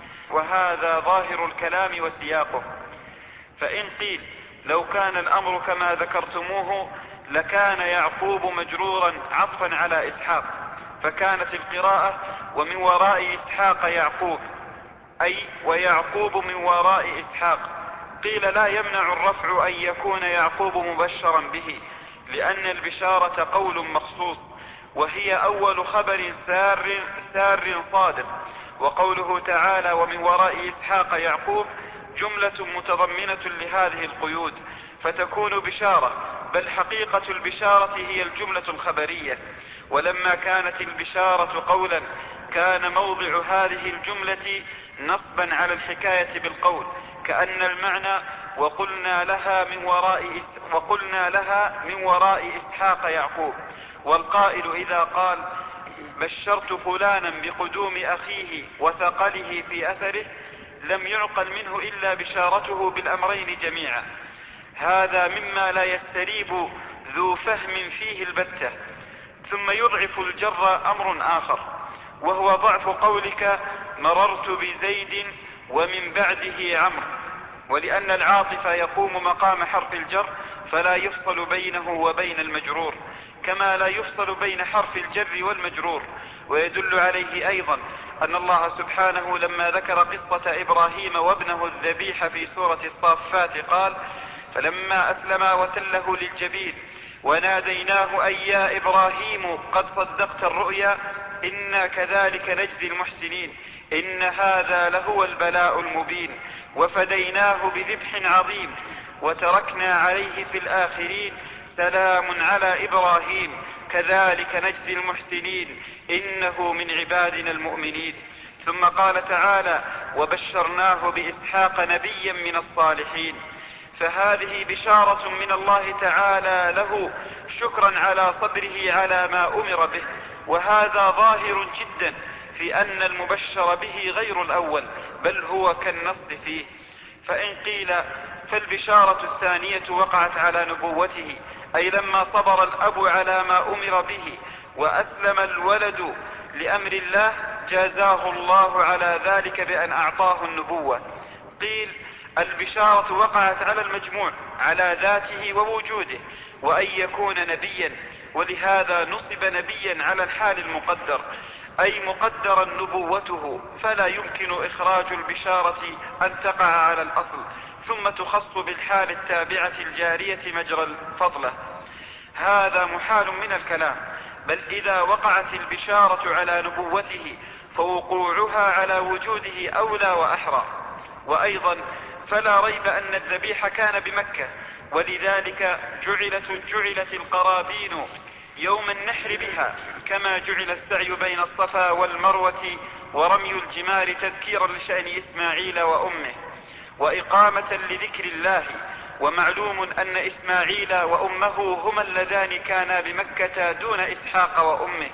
وهذا ظاهر الكلام وسياقه. فإن قيل لو كان الأمر كما ذكرتموه لكان يعقوب مجرورا عطفا على إسحاق، فكانت القراءة ومن وراء إسحاق يعقوب، أي ويعقوب من وراء إسحاق. قيل لا يمنع الرفع أن يكون يعقوب مبشرا به، لأن البشارة قول مخصوص، وهي أول خبر سار, سار صادق. وقوله تعالى ومن وراء إسحاق يعقوب جملة متضمنة لهذه القيود، فتكون بشارة، بل حقيقة البشارة هي الجملة الخبرية. ولما كانت البشارة قولا كان موضع هذه الجملة نصبا على الحكاية بالقول، كأن المعنى وقلنا لها من وراء وقلنا لها من وراء إسحاق يعقوب. والقائل إذا قال بشرت فلانا بقدوم أخيه وثقله في أثره لم يعقل منه إلا بشارته بالأمرين جميعا. هذا مما لا يستريب ذو فهم فيه البتة. ثم يضعف الجر أمر آخر، وهو ضعف قولك مررت بزيد ومن بعده عمرو، ولأن العاطف يقوم مقام حرف الجر فلا يفصل بينه وبين المجرور، كما لا يفصل بين حرف الجر والمجرور. ويدل عليه أيضا أن الله سبحانه لما ذكر قصة إبراهيم وابنه الذبيح في سورة الصافات قال فلما أسلما وتله للجبين وناديناه أي يا إبراهيم قد صدقت الرؤيا إنا كذلك نجزي المحسنين إن هذا لهو البلاء المبين وفديناه بذبح عظيم وتركنا عليه في الآخرين سلام على إبراهيم كذلك نجزي المحسنين إنه من عبادنا المؤمنين. ثم قال تعالى وبشرناه بإسحاق نبيا من الصالحين. فهذه بشارة من الله تعالى له شكرا على صبره على ما أمر به، وهذا ظاهر جدا في أن المبشر به غير الأول، بل هو كالنص فيه. فإن قيل فالبشارة الثانية وقعت على نبوته، أي لما صبر الأب على ما أمر به وأسلم الولد لأمر الله جازاه الله على ذلك بأن أعطاه النبوة. قيل البشارة وقعت على المجموع على ذاته ووجوده وأن يكون نبيا، ولهذا نصب نبيا على الحال المقدر، أي مقدرا نبوته، فلا يمكن إخراج البشارة أن تقع على الأصل ثم تخص بالحال التابعة الجارية مجرى الفضلة. هذا محال من الكلام، بل إذا وقعت البشارة على نبوته فوقوعها على وجوده أولى وأحرى. وأيضا فلا ريب أن الذبيح كان بمكة، ولذلك جعلت, جعلت القرابين يوم النحر بها، كما جعل السعي بين الصفا والمروة ورمي الجمار تذكيرا لشأن إسماعيل وأمه وإقامة لذكر الله. ومعلوم أن إسماعيل وأمه هما اللذان كانا بمكة دون إسحاق وأمه،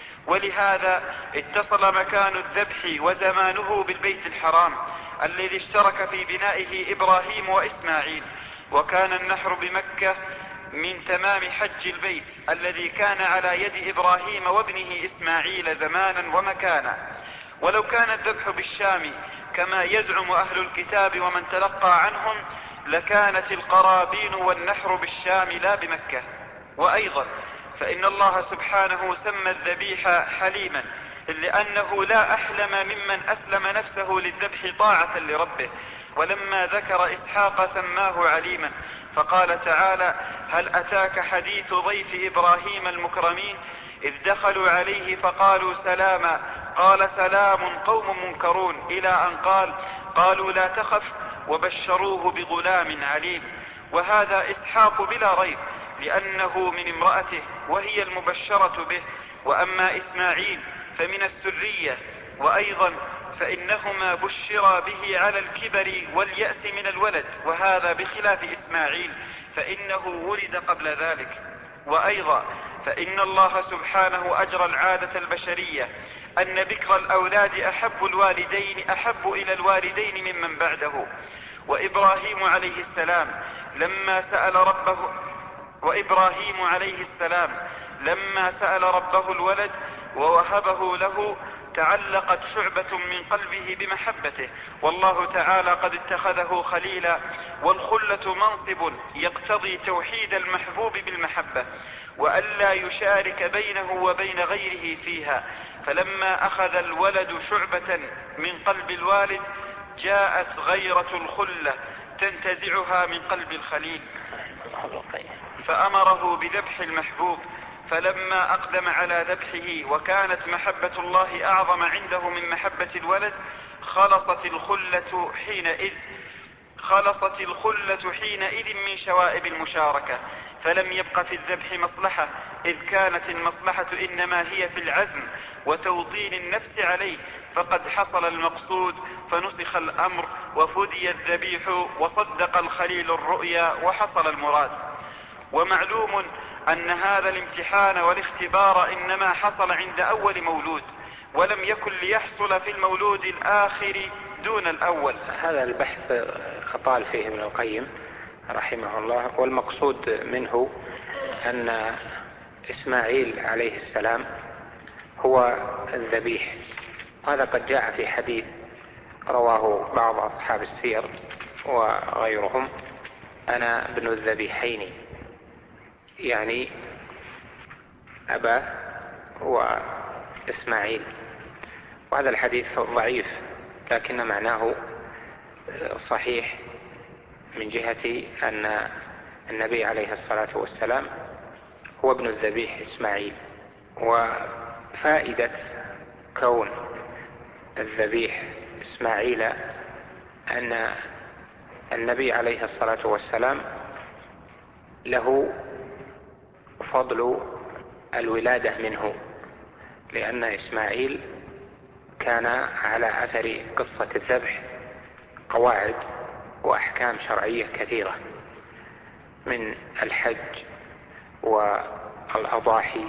ولهذا اتصل مكان الذبح وزمانه بالبيت الحرام الذي اشترك في بنائه إبراهيم وإسماعيل. وكان النحر بمكة من تمام حج البيت الذي كان على يد إبراهيم وابنه إسماعيل زمانا ومكانا. ولو كان الذبح بالشام كما يزعم أهل الكتاب ومن تلقى عنهم لكانت القرابين والنحر بالشام لا بمكة. وأيضا فإن الله سبحانه سمى الذبيح حليما لأنه لا أحلم ممن أسلم نفسه للذبح طاعة لربه. ولما ذكر إسحاق سماه عليما، فقال تعالى هل أتاك حديث ضيف إبراهيم المكرمين إذ دخلوا عليه فقالوا سلاما قال سلام قوم منكرون إلى أن قال قالوا لا تخف وبشروه بغلام عليم. وهذا إسحاق بلا ريب لأنه من امرأته وهي المبشرة به. وأما إسماعيل فمن السرية، وأيضا فإنهما بشرا به على الكبر واليأس من الولد، وهذا بخلاف إسماعيل فإنه ولد قبل ذلك. وأيضا فإن الله سبحانه أجرى العادة البشرية أن بكر الأولاد أحب الوالدين أحب إلى الوالدين ممن بعده. وإبراهيم عليه السلام لما سأل ربه وإبراهيم عليه السلام لما سأل ربه الولد ووهبه له تعلقت شعبة من قلبه بمحبته، والله تعالى قد اتخذه خليلا، والخلة منصب يقتضي توحيد المحبوب بالمحبة وألا يشارك بينه وبين غيره فيها. فلما أخذ الولد شعبة من قلب الوالد جاءت غيرة الخلة تنتزعها من قلب الخليل فأمره بذبح المحبوب. فلما أقدم على ذبحه وكانت محبة الله أعظم عنده من محبة الولد خلصت الخلة حينئذ خلصت الخلة حينئذ من شوائب المشاركة، فلم يبق في الذبح مصلحة، إذ كانت المصلحة إنما هي في العزم وتوطين النفس عليه، فقد حصل المقصود فنسخ الأمر وفدي الذبيح وصدق الخليل الرؤيا وحصل المراد. ومعلوم أن هذا الامتحان والاختبار إنما حصل عند أول مولود، ولم يكن ليحصل في المولود الآخر دون الأول. هذا البحث أطال فيه ابن القيم رحمه الله، والمقصود منه أن إسماعيل عليه السلام هو الذبيح. هذا قد جاء في حديث رواه بعض أصحاب السير وغيرهم: أنا ابن الذبيحين، يعني أبا وإسماعيل. وهذا الحديث ضعيف لكن معناه صحيح من جهة أن النبي عليه الصلاة والسلام هو ابن الذبيح إسماعيل. وفائدة كون الذبيح إسماعيل أن النبي عليه الصلاة والسلام له فضل الولادة منه، لأن إسماعيل كان على أثر قصة الذبح قواعد وأحكام شرعية كثيرة من الحج والأضاحي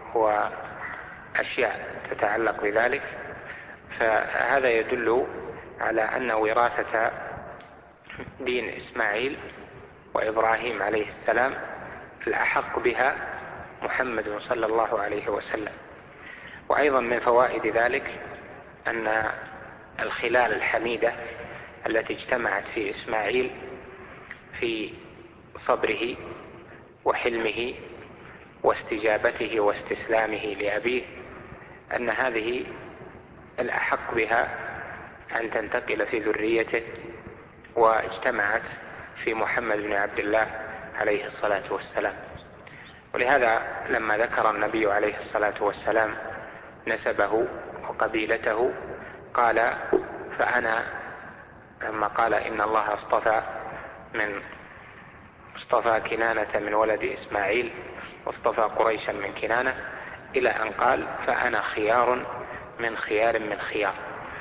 وأشياء تتعلق بذلك. فهذا يدل على أن وراثة دين إسماعيل وإبراهيم عليه السلام الأحق بها محمد صلى الله عليه وسلم. وأيضا من فوائد ذلك أن الخلال الحميدة التي اجتمعت في إسماعيل في صبره وحلمه واستجابته واستسلامه لأبيه، أن هذه الأحق بها أن تنتقل في ذريته، واجتمعت في محمد بن عبد الله عليه الصلاة والسلام. ولهذا لما ذكر النبي عليه الصلاة والسلام نسبه وقبيلته قال: فأنا لما قال إن الله اصطفى من اصطفى كنانة من ولد إسماعيل واصطفى قريشا من كنانة، إلى أن قال: فأنا خيار من خيار من خيار.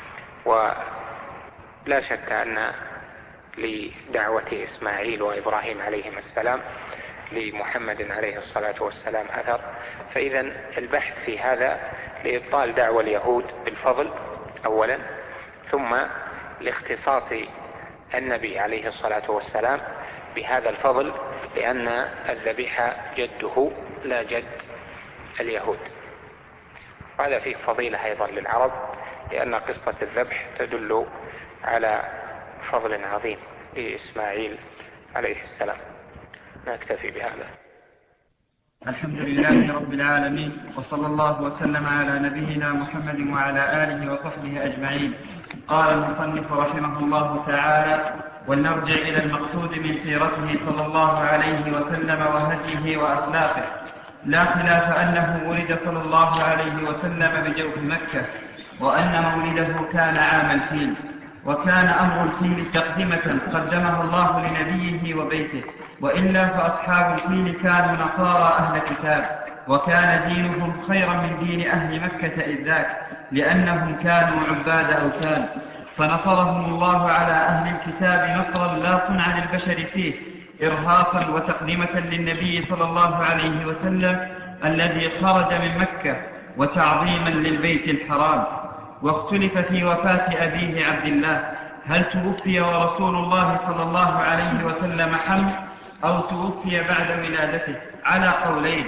ولا شك أن لدعوة إسماعيل وإبراهيم عليهم السلام لمحمد عليه الصلاة والسلام أثر. فإذا البحث في هذا لإبطال دعوى اليهود بالفضل أولا، ثم لاختصاص النبي عليه الصلاة والسلام بهذا الفضل، لأن الذبيح جده لا جد اليهود. وهذا فيه فضيلة أيضا للعرب، لأن قصة الذبح تدل على فضل عظيم لإسماعيل عليه السلام. نكتفي بهذا. الحمد لله رب العالمين، وصلى الله وسلم على نبينا محمد وعلى آله وصحبه أجمعين. قال المصنف رحمه الله تعالى: ولنرجع إلى المقصود من سيرته صلى الله عليه وسلم وهديه وأخلاقه. لا خلاف أنه ولد صلى الله عليه وسلم بجوف مكة، وأن مولده كان عام الفيل، وكان أمر الفيل تقدمة قدمها الله لنبيه وبيته، وإلا فأصحاب الفيل كانوا نصارى أهل كتاب، وكان دينهم خيرا من دين أهل مكة إذ ذاك، لأنهم كانوا عباد أوثان، فنصرهم الله على أهل الكتاب نصرا لا صنع للبشر فيه، إرهاصا وتقدمة للنبي صلى الله عليه وسلم الذي خرج من مكة، وتعظيما للبيت الحرام. واختلف في وفاة أبيه عبد الله، هل توفي ورسول الله صلى الله عليه وسلم حمل أو توفي بعد ولادته، على قولين،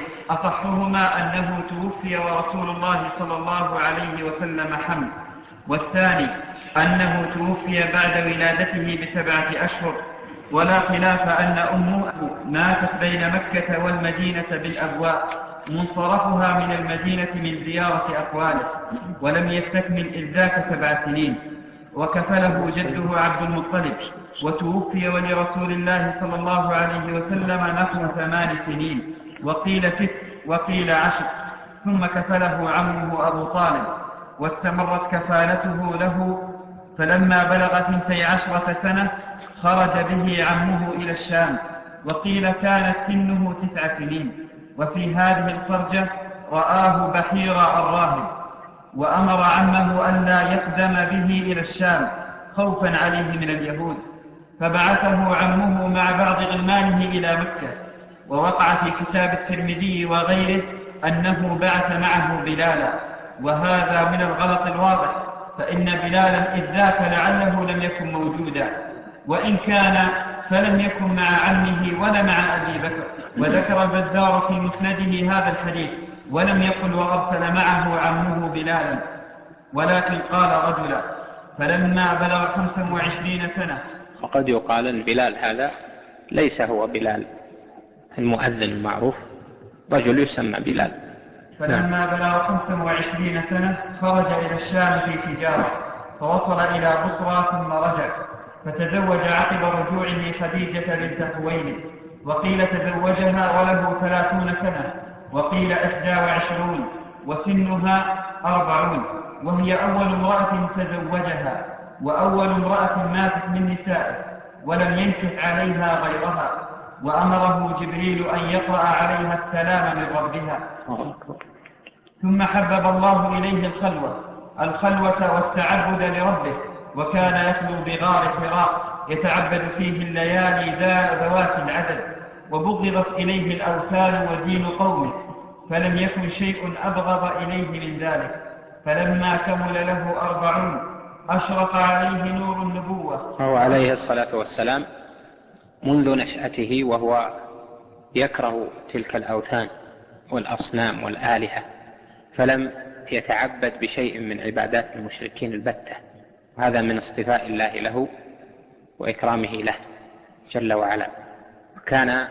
أصحهما أنه توفي ورسول الله صلى الله عليه وسلم حمل، والثاني أنه توفي بعد ولادته بسبعة أشهر. ولا خلاف أن أمه ماتت بين مكة والمدينة بالأبواء، منصرفها من المدينة من زيارة أقواله، ولم يستكمل إذ ذاك سبع سنين، وكفله جده عبد المطلب، وتوفي ولرسول الله صلى الله عليه وسلم نحو ثمان سنين، وقيل ست وقيل عشر، ثم كفله عمه أبو طالب، واستمرت كفالته له، فلما بلغ ثنتي عشرة سنة خرج به عمه إلى الشام، وقيل كانت سنه تسع سنين. وفي هذه الخرجة رآه بحيرة الراهب، وأمر عمه ألا يقدم به إلى الشام خوفا عليه من اليهود، فبعثه عمه مع بعض غلمانه إلى مكة. ووقع في كتاب الترمذي وغيره أنه بعث معه بلالا، وهذا من الغلط الواضح، فإن بلالا إذ ذاك لعله لم يكن موجودا، وإن كان فلم يكن مع عمه ولا مع أبي بكر. وذكر البزار في مسنده هذا الحديث، ولم يقل وأرسل معه عمه بلالا، ولكن قال رجلا. فلما بلغ خمسا وعشرين سنة، وقد يقال أن بلال هذا ليس هو بلال المؤذن المعروف، رجل يسمى بلال. فلما بلغ خمسا وعشرين سنة خرج إلى الشام في تجارة، فوصل إلى بصرى ثم رجع، فتزوج عقب رجوعه خديجة بنت خويلد، وقيل تزوجها وله ثلاثون سنة، وقيل إحدى وعشرون، وسنها أربعون، وهي أول امرأة تزوجها، وأول امرأة ماتت من نسائه، ولم ينكح عليها غيرها، وأمره جبريل أن يقرأ عليها السلام من ربها. ثم حبب الله إليه الخلوة الخلوة والتعبد لربه، وكان يخلو بغار حراء يتعبد فيه الليالي ذوات العدد، وبغضت إليه الأوثان ودين قومه، فلم يكن شيء أبغض إليه من ذلك. فلما كمل له أربعون أشرق عليه نور النبوة. وهو عليه الصلاة والسلام منذ نشأته وهو يكره تلك الأوثان والأصنام والآلهة، فلم يتعبد بشيء من عبادات المشركين البتة، وهذا من اصطفاء الله له وإكرامه له جل وعلا. كان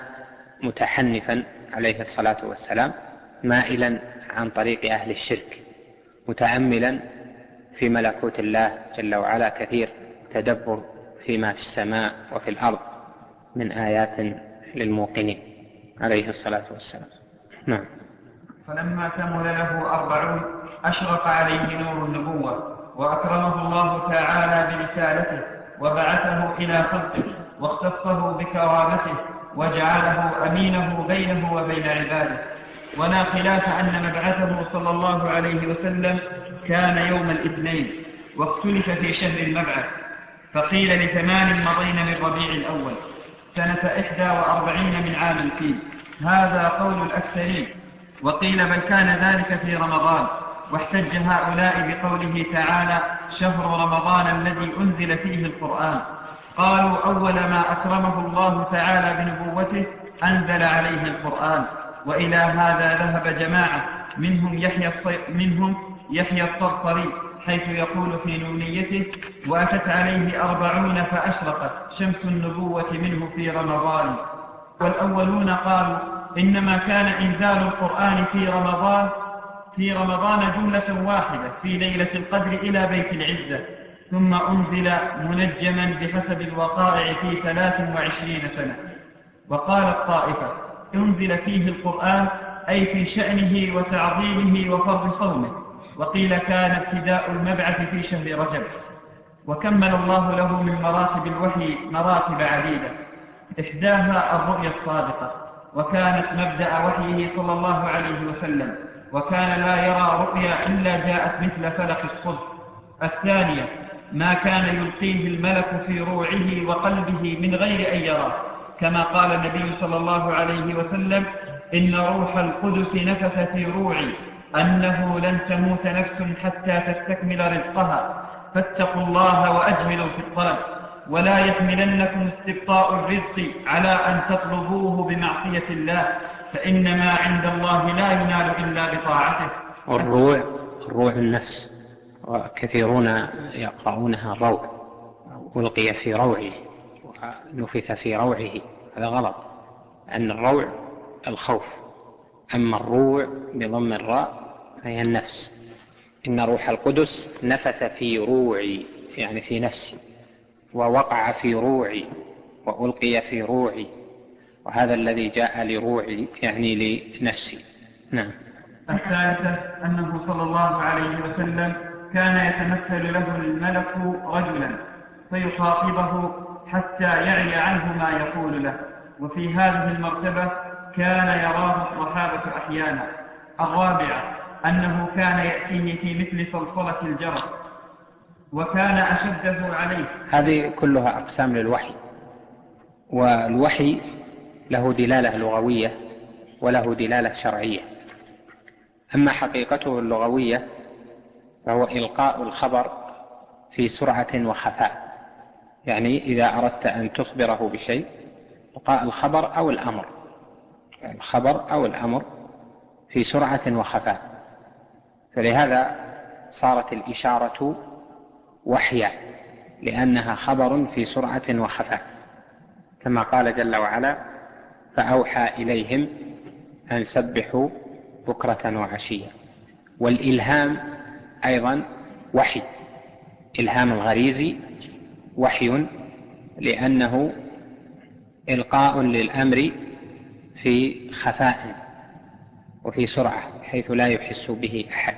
متحنفا عليه الصلاة والسلام، مائلا عن طريق أهل الشرك، متأملا في ملكوت الله جل وعلا كثير، تدبر فيما في السماء وفي الأرض من آيات للموقنين عليه الصلاة والسلام. نعم. فلما كمل له أربعون أشرق عليه نور النبوة، وأكرمه الله تعالى برسالته، وبعثه إلى خلقه، واختصه بكرامته، وجعله أمينه بينه وبين عباده. ولا خلاف أن مبعثه صلى الله عليه وسلم كان يوم الاثنين، واختلف في شهر المبعث، فقيل لثمان مضين من ربيع الأول سنة إحدى وأربعين من عام الفيل، هذا قول الأكثرين، وقيل بل كان ذلك في رمضان. واحتج هؤلاء بقوله تعالى شهر رمضان الذي أنزل فيه القرآن، قالوا أول ما أكرمه الله تعالى بنبوته أنزل عليه القرآن. وإلى هذا ذهب جماعة منهم يحيى, الصي... منهم يحيى الصرصري، حيث يقول في نونيته وأتت عليه أربعون فأشرقت شمس النبوة منه في رمضان. والأولون قالوا إنما كان إنزال القرآن في رمضان في رمضان جملة واحدة في ليلة القدر إلى بيت العزة، ثم أنزل منجما بحسب الوقائع في ثلاث وعشرين سنة. وقال الطائفة أنزل فيه القرآن أي في شأنه وتعظيمه وفرض صومه، وقيل كان ابتداء المبعث في شهر رجب. وكمل الله له من مراتب الوحي مراتب عديدة، إحداها الرؤيا الصادقة، وكانت مبدأ وحيه صلى الله عليه وسلم، وكان لا يرى رؤيا إلا جاءت مثل فلق الصبح. الثانية ما كان يلقيه الملك في روعه وقلبه من غير أن يراه، كما قال النبي صلى الله عليه وسلم: إن روح القدس نفث في روعي أنه لن تموت نفس حتى تستكمل رزقها، فاتقوا الله وأجملوا في الطلب، ولا يحملنكم استبطاء الرزق على أن تطلبوه بمعصية الله، فإنما عند الله لا ينال إلا بطاعته. الروع الروع النفس، وكثيرون يقرؤونها الروع، ألقي في روعه ونفث في روعه، هذا غلط، أن الروع الخوف، أما الروع بضم الراء فهي النفس. إن روح القدس نفث في روعي يعني في نفسي، ووقع في روعي وألقي في روعي، وهذا الذي جاء لروعي يعني لنفسي. نعم. الثالثة أنه صلى الله عليه وسلم كان يتمثل له الملك رجلا فيخاطبه حتى يعي عنه ما يقول له، وفي هذه المرتبة كان يراه الصحابة أحيانا. الرابعة أنه كان يأتيه في مثل صلصلة الجرس، وكان أشده عليه. هذه كلها أقسام للوحي، والوحي له دلالة لغوية وله دلالة شرعية. أما حقيقته اللغوية فهو إلقاء الخبر في سرعة وخفاء، يعني إذا أردت أن تخبره بشيء إلقاء الخبر أو الأمر الخبر أو الأمر في سرعة وخفاء، فلهذا صارت الإشارة وحيا لأنها خبر في سرعة وخفاء، كما قال جل وعلا: فأوحى إليهم أن سبحوا بكرة وعشيا. والإلهام أيضا وحي، إلهام الغريزي وحي لأنه إلقاء للأمر في خفاء وفي سرعة حيث لا يحس به أحد،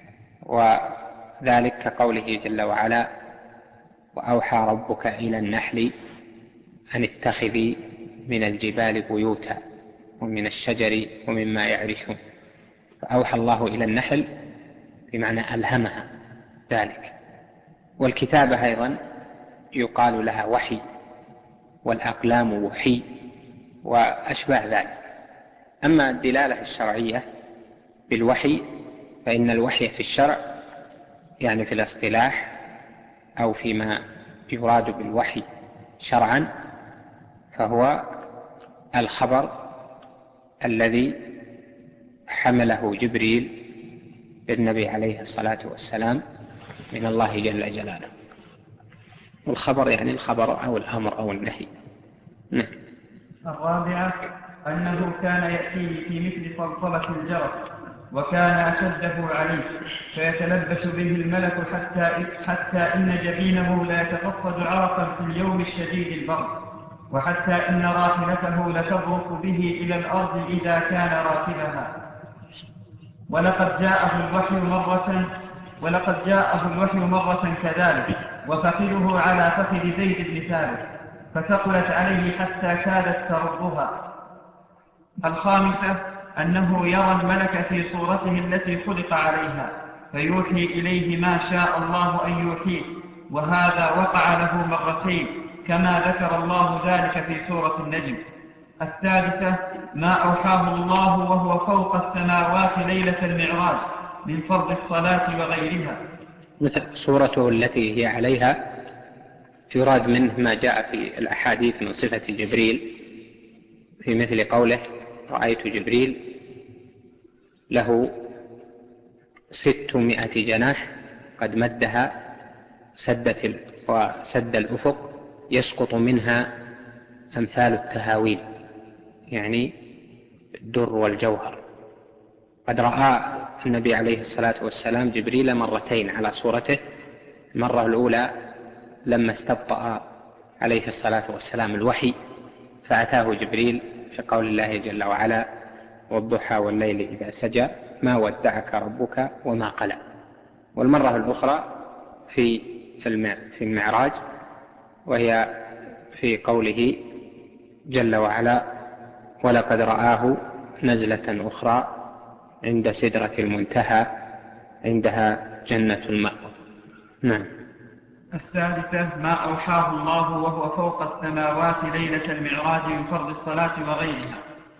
وذلك كقوله جل وعلا: وأوحى ربك إلى النحل أن اتخذي من الجبال بيوتا ومن الشجر ومما يعرشون. فأوحى الله إلى النحل بمعنى ألهمها ذلك. والكتابة أيضا يقال لها وحي، والأقلام وحي وأشباه ذلك. أما الدلالة الشرعية بالوحي فإن الوحي في الشرع يعني في الاصطلاح أو فيما يراد بالوحي شرعا فهو الخبر الذي حمله جبريل للنبي عليه الصلاة والسلام من الله جل جلاله. والخبر يعني الخبر أو الأمر أو النهي. نعم. الرابعة أنه كان يأتيه في مثل صلصلة الجرس، وكان أشده عليه فيتلبس به الملك حتى, حتى إن جبينه لا يتفصد عرقا في اليوم الشديد البرد، وحتى إن راحلته لتبرك به إلى الأرض إذا كان راكبها. ولقد جاءه الوحي مرة ولقد جاءه الوحي مرة كذلك، وفخذه على فخذ زيد بن ثابت فثقلت عليه حتى كادت تردها. الخامسة أنه يرى الملك في صورته التي خلق عليها فيوحي إليه ما شاء الله أن يوحيه، وهذا وقع له مرتين كما ذكر الله ذلك في سورة النجم. السادسة ما أوحاه الله وهو فوق السماوات ليلة المعراج من فرض الصلاة وغيرها، مثل صورته التي هي عليها يراد منه ما جاء في الأحاديث من صفة جبريل، في مثل قوله: رأيت جبريل له ستمائة جناح قد مدها سدت وسد الأفق يسقط منها أمثال التهاويل، يعني الدر والجوهر. قد رأى النبي عليه الصلاة والسلام جبريل مرتين على صورته، المرة الأولى لما استبطأ عليه الصلاة والسلام الوحي فأتاه جبريل في قول الله جل وعلا: والضحى والليل إذا سجى ما ودعك ربك وما قلى. والمرة الأخرى في في المعراج، وهي في قوله جل وعلا ولقد رآه نزلة أخرى عند سدرة المنتهى عندها جنة المأوى. نعم. السادسة ما أوحاه الله وهو فوق السماوات ليلة المعراج من فرض الصلاة وغيرها.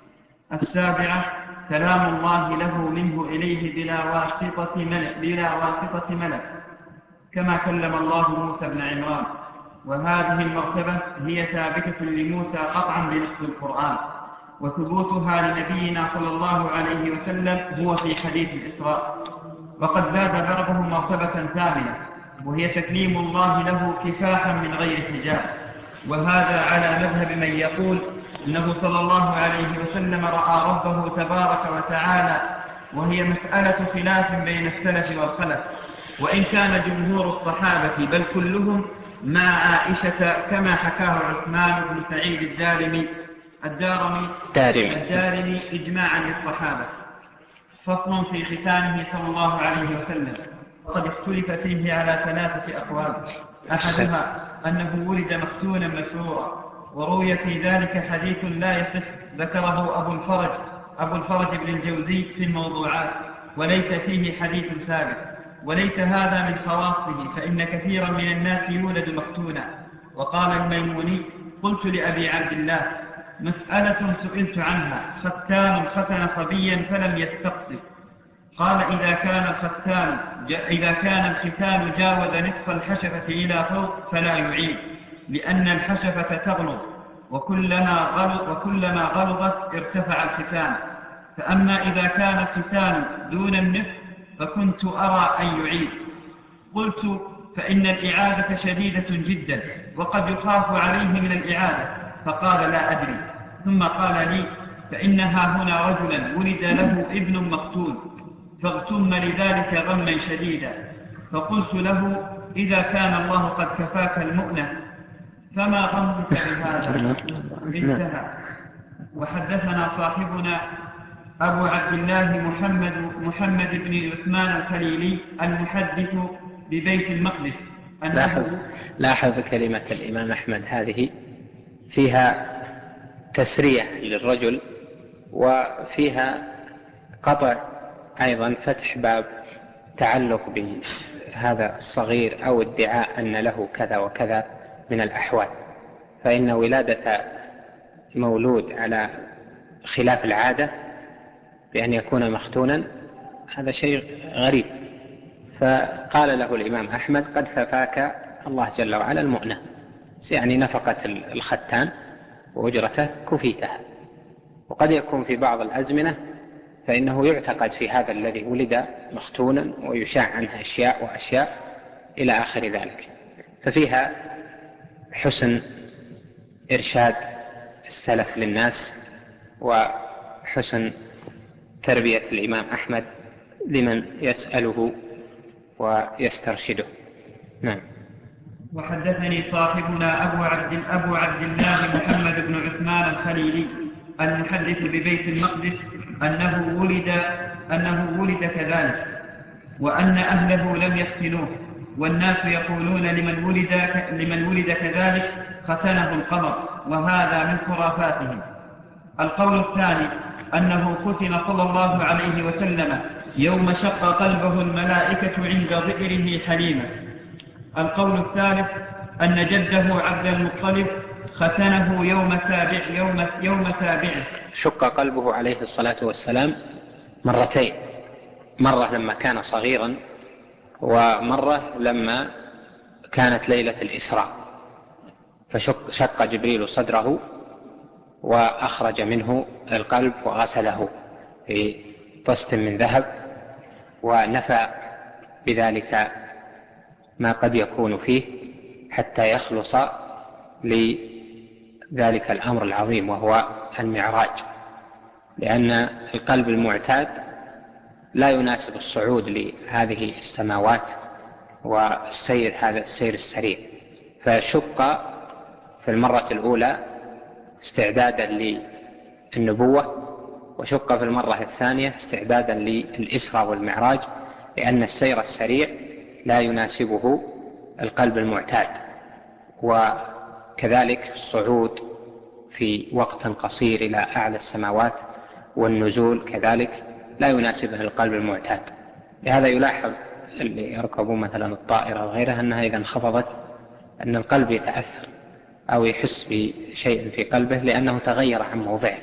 السابعة كلام الله له منه إليه بلا واسطة ملك, بلا واسطة ملك كما كلم الله موسى بن عمران، وهذه المرتبة هي ثابتة لموسى قطعا بنص القرآن، وثبوتها لنبينا صلى الله عليه وسلم هو في حديث الإسراء. وقد زاد بعضهم مرتبة ثامنة وهي تكليم الله له كفاحا من غير حجاب، وهذا على مذهب من يقول إنه صلى الله عليه وسلم رأى ربه تبارك وتعالى، وهي مسألة خلاف بين السلف والخلف، وإن كان جمهور الصحابة بل كلهم مع عائشة كما حكاه عثمان بن سعيد الدارمي الدارمي الدارمي إجماعا للصحابة. فصل في ختانه صلى الله عليه وسلم. وقد اختلف فيه على ثلاثة أقوال، أحدها أنه ولد مختونا مسرورا، وروي في ذلك حديث لا يصح ذكره أبو الفرج أبو الفرج بن الجوزي في الموضوعات، وليس فيه حديث ثابت، وليس هذا من خواصه، فإن كثيرا من الناس يولد مختونا. وقال الميموني قلت لأبي عبد الله مسألة سئلت عنها، ختان ختن صبيا فلم يستقصي، قال إذا كان الختان إذا كان الختان جاوز نصف الحشفة إلى فوق فلا يعيد، لأن الحشفة تغلظ، وكلما غلظ وكلما غلظت ارتفع الختان. فأما إذا كان الختان دون النصف فكنت أرى أن يعيد. قلت فإن الإعادة شديدة جدا وقد يخاف عليه من الإعادة، فقال لا أدري. ثم قال لي فإنها هنا رجلا ولد له ابن مختون فاغتم لذلك غما شديدا، فقلت له إذا كان الله قد كفاك المؤنة فما غمك بهذا؟ انتهى. وحدثنا صاحبنا أبو عبد الله محمد, محمد بن عثمان الخليلي المحدث ببيت المقدس. لاحظ, لاحظ كلمة الإمام أحمد هذه فيها تسرية للرجل، وفيها قطع أيضا فتح باب تعلق بهذا الصغير أو ادعاء أن له كذا وكذا من الأحوال، فإن ولادة مولود على خلاف العادة بأن يكون مختونا هذا شيء غريب. فقال له الإمام أحمد قد كفاك الله جل وعلا المؤنة، يعني نفقة الختان وأجرته كفيتها. وقد يكون في بعض الأزمنة فإنه يعتقد في هذا الذي ولد مختونا ويشاع عنه أشياء وأشياء إلى آخر ذلك. ففيها حسن إرشاد السلف للناس وحسن تربية الإمام أحمد لمن يسأله ويسترشده. نعم. وحدثني صاحبنا أبو عبد, أبو عبد الله محمد بن عثمان الخليلي المحدث ببيت المقدس أنه ولد, أنه ولد كذلك، وأن أهله لم يختنوه، والناس يقولون لمن ولد, لمن ولد كذلك ختنه القمر، وهذا من خرافاتهم. القول الثاني أنه ختن صلى الله عليه وسلم يوم شق قلبه الملائكة عند ذكره حليمة. القول الثالث أن جده عبد المطلب ختنه يوم سابع يوم, يوم سابعه. شق قلبه عليه الصلاة والسلام مرتين، مرة لما كان صغيرا ومرة لما كانت ليلة الإسراء، فشق شق جبريل صدره وأخرج منه القلب وغسله في طست من ذهب، ونفى بذلك ما قد يكون فيه حتى يخلص لذلك الأمر العظيم وهو المعراج، لأن القلب المعتاد لا يناسب الصعود لهذه السماوات والسير هذا السير السريع، فشق في المرة الأولى استعدادا للنبوة وشق في المرة الثانية استعدادا للإسرى والمعراج، لأن السير السريع لا يناسبه القلب المعتاد، وكذلك الصعود في وقت قصير إلى أعلى السماوات والنزول كذلك لا يناسبه القلب المعتاد. لهذا يلاحظ اللي يركبون مثلا الطائرة وغيرها أنها إذا انخفضت أن القلب يتأثر أو يحس بشيء في قلبه لأنه تغير عن موضعه.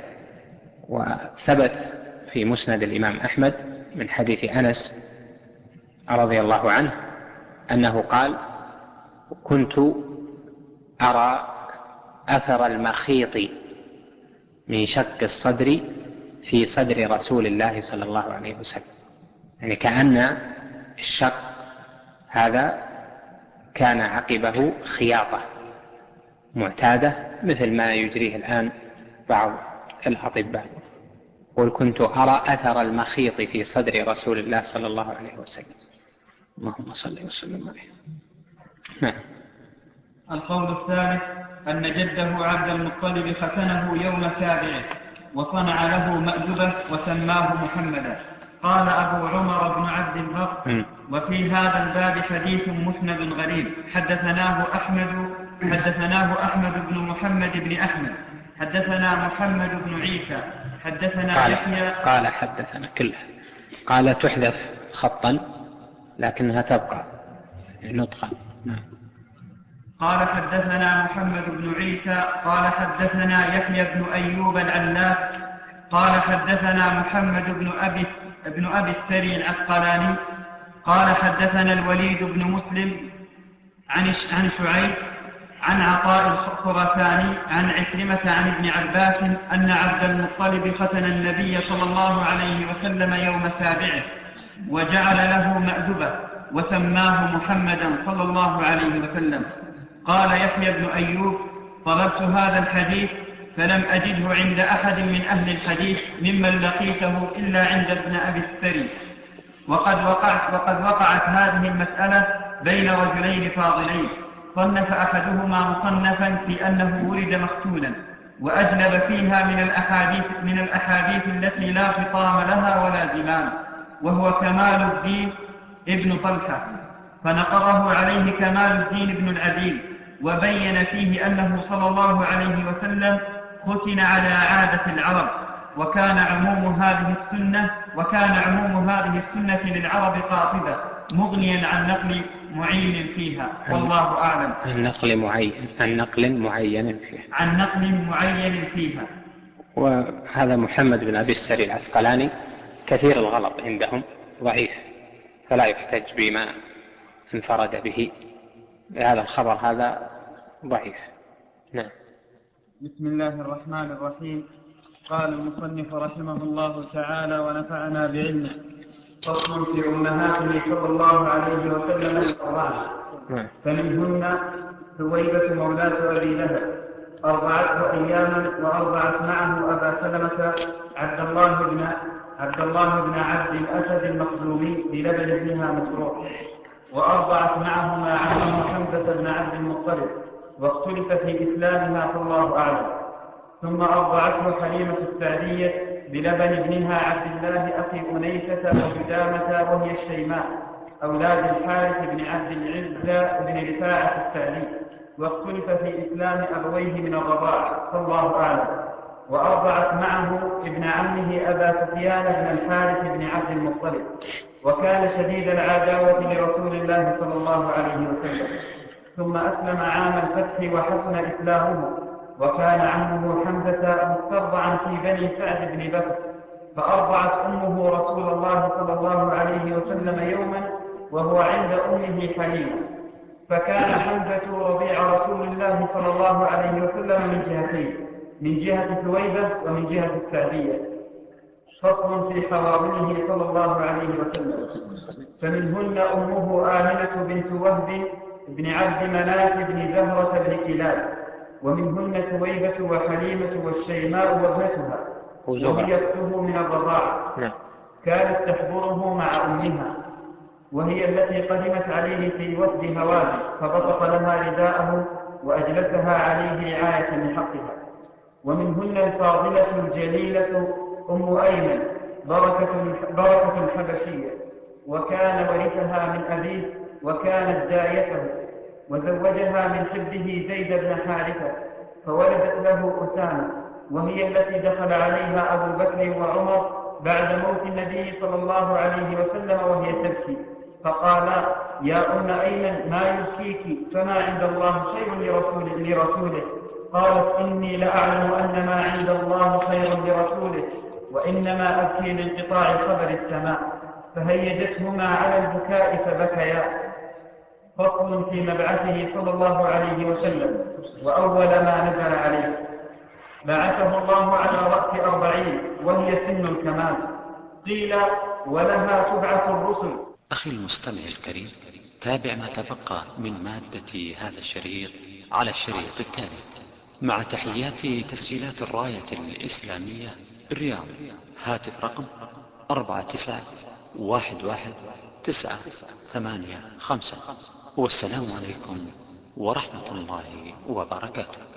وثبت في مسند الإمام أحمد من حديث أنس رضي الله عنه أنه قال: كنت أرى أثر المخيط من شق الصدر في صدر رسول الله صلى الله عليه وسلم، يعني كأن الشق هذا كان عقبه خياطة معتادة مثل ما يجريه الآن بعض الأطباء. قل: كنت أرى أثر المخيط في صدر رسول الله صلى الله عليه وسلم. اللهم صل وسلم عليه. نعم. القول الثالث أن جده عبد المطلب ختنه يوم سابعه وصنع له مأدبة وسماه محمدا. قال أبو عمر بن عبد البر: وفي هذا الباب حديث مسند غريب حدثناه أحمد حدثناه أحمد بن محمد بن أحمد حدثنا محمد بن عيسى حدثنا قال يحيى قال حدثنا كلها، قال تحذف خطا لكنها تبقى نطقا. نعم. قال حدثنا محمد بن عيسى قال حدثنا يحيى بن أيوب العلاف قال حدثنا محمد بن أبي بن أبي السري العسقلاني قال حدثنا الوليد بن مسلم عن عن شعيب عن عطاء الخراساني عن عكرمة عن ابن عباس أن عبد المطلب ختن النبي صلى الله عليه وسلم يوم سابعه وجعل له مأدبة وسماه محمدا صلى الله عليه وسلم. قال يحيى بن أيوب: طلبت هذا الحديث فلم أجده عند أحد من أهل الحديث ممن لقيته إلا عند ابن أبي السري. وقد وقعت, وقد وقعت هذه المسألة بين رجلين فاضلين، صنف أحدهما مصنفا في أنه ولد مختونا وأجلب فيها من الأحاديث, من الأحاديث التي لا خطام لها ولا زمام، وهو كمال الدين ابن طلحة، فنقره عليه كمال الدين ابن العديل، وبين فيه أنه صلى الله عليه وسلم ختن على عادة العرب، وكان عموم هذه السنة وكان عموم هذه السنة للعرب قاطبة مغنيا عن نقل معين فيها، والله أعلم. عن نقل معين عن نقل معين فيها عن نقل معين فيها. وهذا محمد بن أبي السري العسقلاني كثير الغلط عندهم، ضعيف، فلا يحتج بما انفرد به، هذا الخبر هذا ضعيف. نعم. بسم الله الرحمن الرحيم. قال المصنف رحمه الله تعالى ونفعنا بعلمه. فصل في أمهاته صلى الله عليه وسلم الأربعة، فمنهن ثويبة مولاة أبي لهب أربعته أياما وأربعت معه أبا سلمة عبد الله بن عبد الله بن عبد الأسد المخزومي بلبن ابنها مسروق، وأرضعت معهما عمه حمزة بن عبد المطلب، واختلف في إسلامها فالله أعلم. ثم أرضعته حليمة السعدية بلبن ابنها عبد الله أخي أنيسة وجدامة وهي الشيماء أولاد الحارث بن عبد العزة بن رفاعة السعدي، واختلف في إسلام أبويه من الرضاعة فالله أعلم. وأرضعت معه ابن عمه أبا سفيان بن الحارث بن عبد المطلب، وكان شديد العداوة لرسول الله صلى الله عليه وسلم. ثم أسلم عام الفتح وحسن إسلامه، وكان عمه حمزة مسترضعا في بني سعد بن بكر، فأرضعت أمه رسول الله صلى الله عليه وسلم يوما وهو عند أمه حليمة، فكان حمزة رضيع رسول الله صلى الله عليه وسلم من جهتين، من جهة ثويبة ومن جهة السعدية. فصل في حواضنه صلى الله عليه وسلم. فمنهن أمه آمنة بنت وهب بن عبد مناف بن زهرة بن كلاب، ومنهن ثويبة وحليمة والشيماء وابنتها وهي أخته من الرضاعة، كانت تحضره مع أمها، وهي التي قدمت عليه في وفد هوازن فبسط لها رداءه وأجلسها عليه رعاية لحقها. ومنهن الفاضلة الجليلة أم أيمن بركة, بركة الحبشية، وكان ورثها من أبيه وكانت دايته، وزوجها من حبه زيد بن حارثة، فولدت له أسامة، وهي التي دخل عليها أبو بكر وعمر بعد موت النبي صلى الله عليه وسلم وهي تبكي، فقالا: يا أم أيمن ما يبكيك؟ فما عند الله خير لرسول لرسوله. قالت: إني لأعلم أن ما عند الله خير لرسوله، وإنما أبكي لانقطاع خبر السماء. فهيجتهما على البكاء فبكيا. فصل في مبعثه صلى الله عليه وسلم وأول ما نزل عليه. بعثه الله على رأس أربعين وهي سن الكمال. قيل: ولها تبعث الرسل. أخي المستمع الكريم، تابع ما تبقى من مادة هذا الشريط على الشريط التالي، مع تحيات تسجيلات الراية الإسلامية بالرياض. هاتف رقم أربعة تسعة واحد واحد تسعة ثمانية خمسة. والسلام عليكم ورحمة الله وبركاته.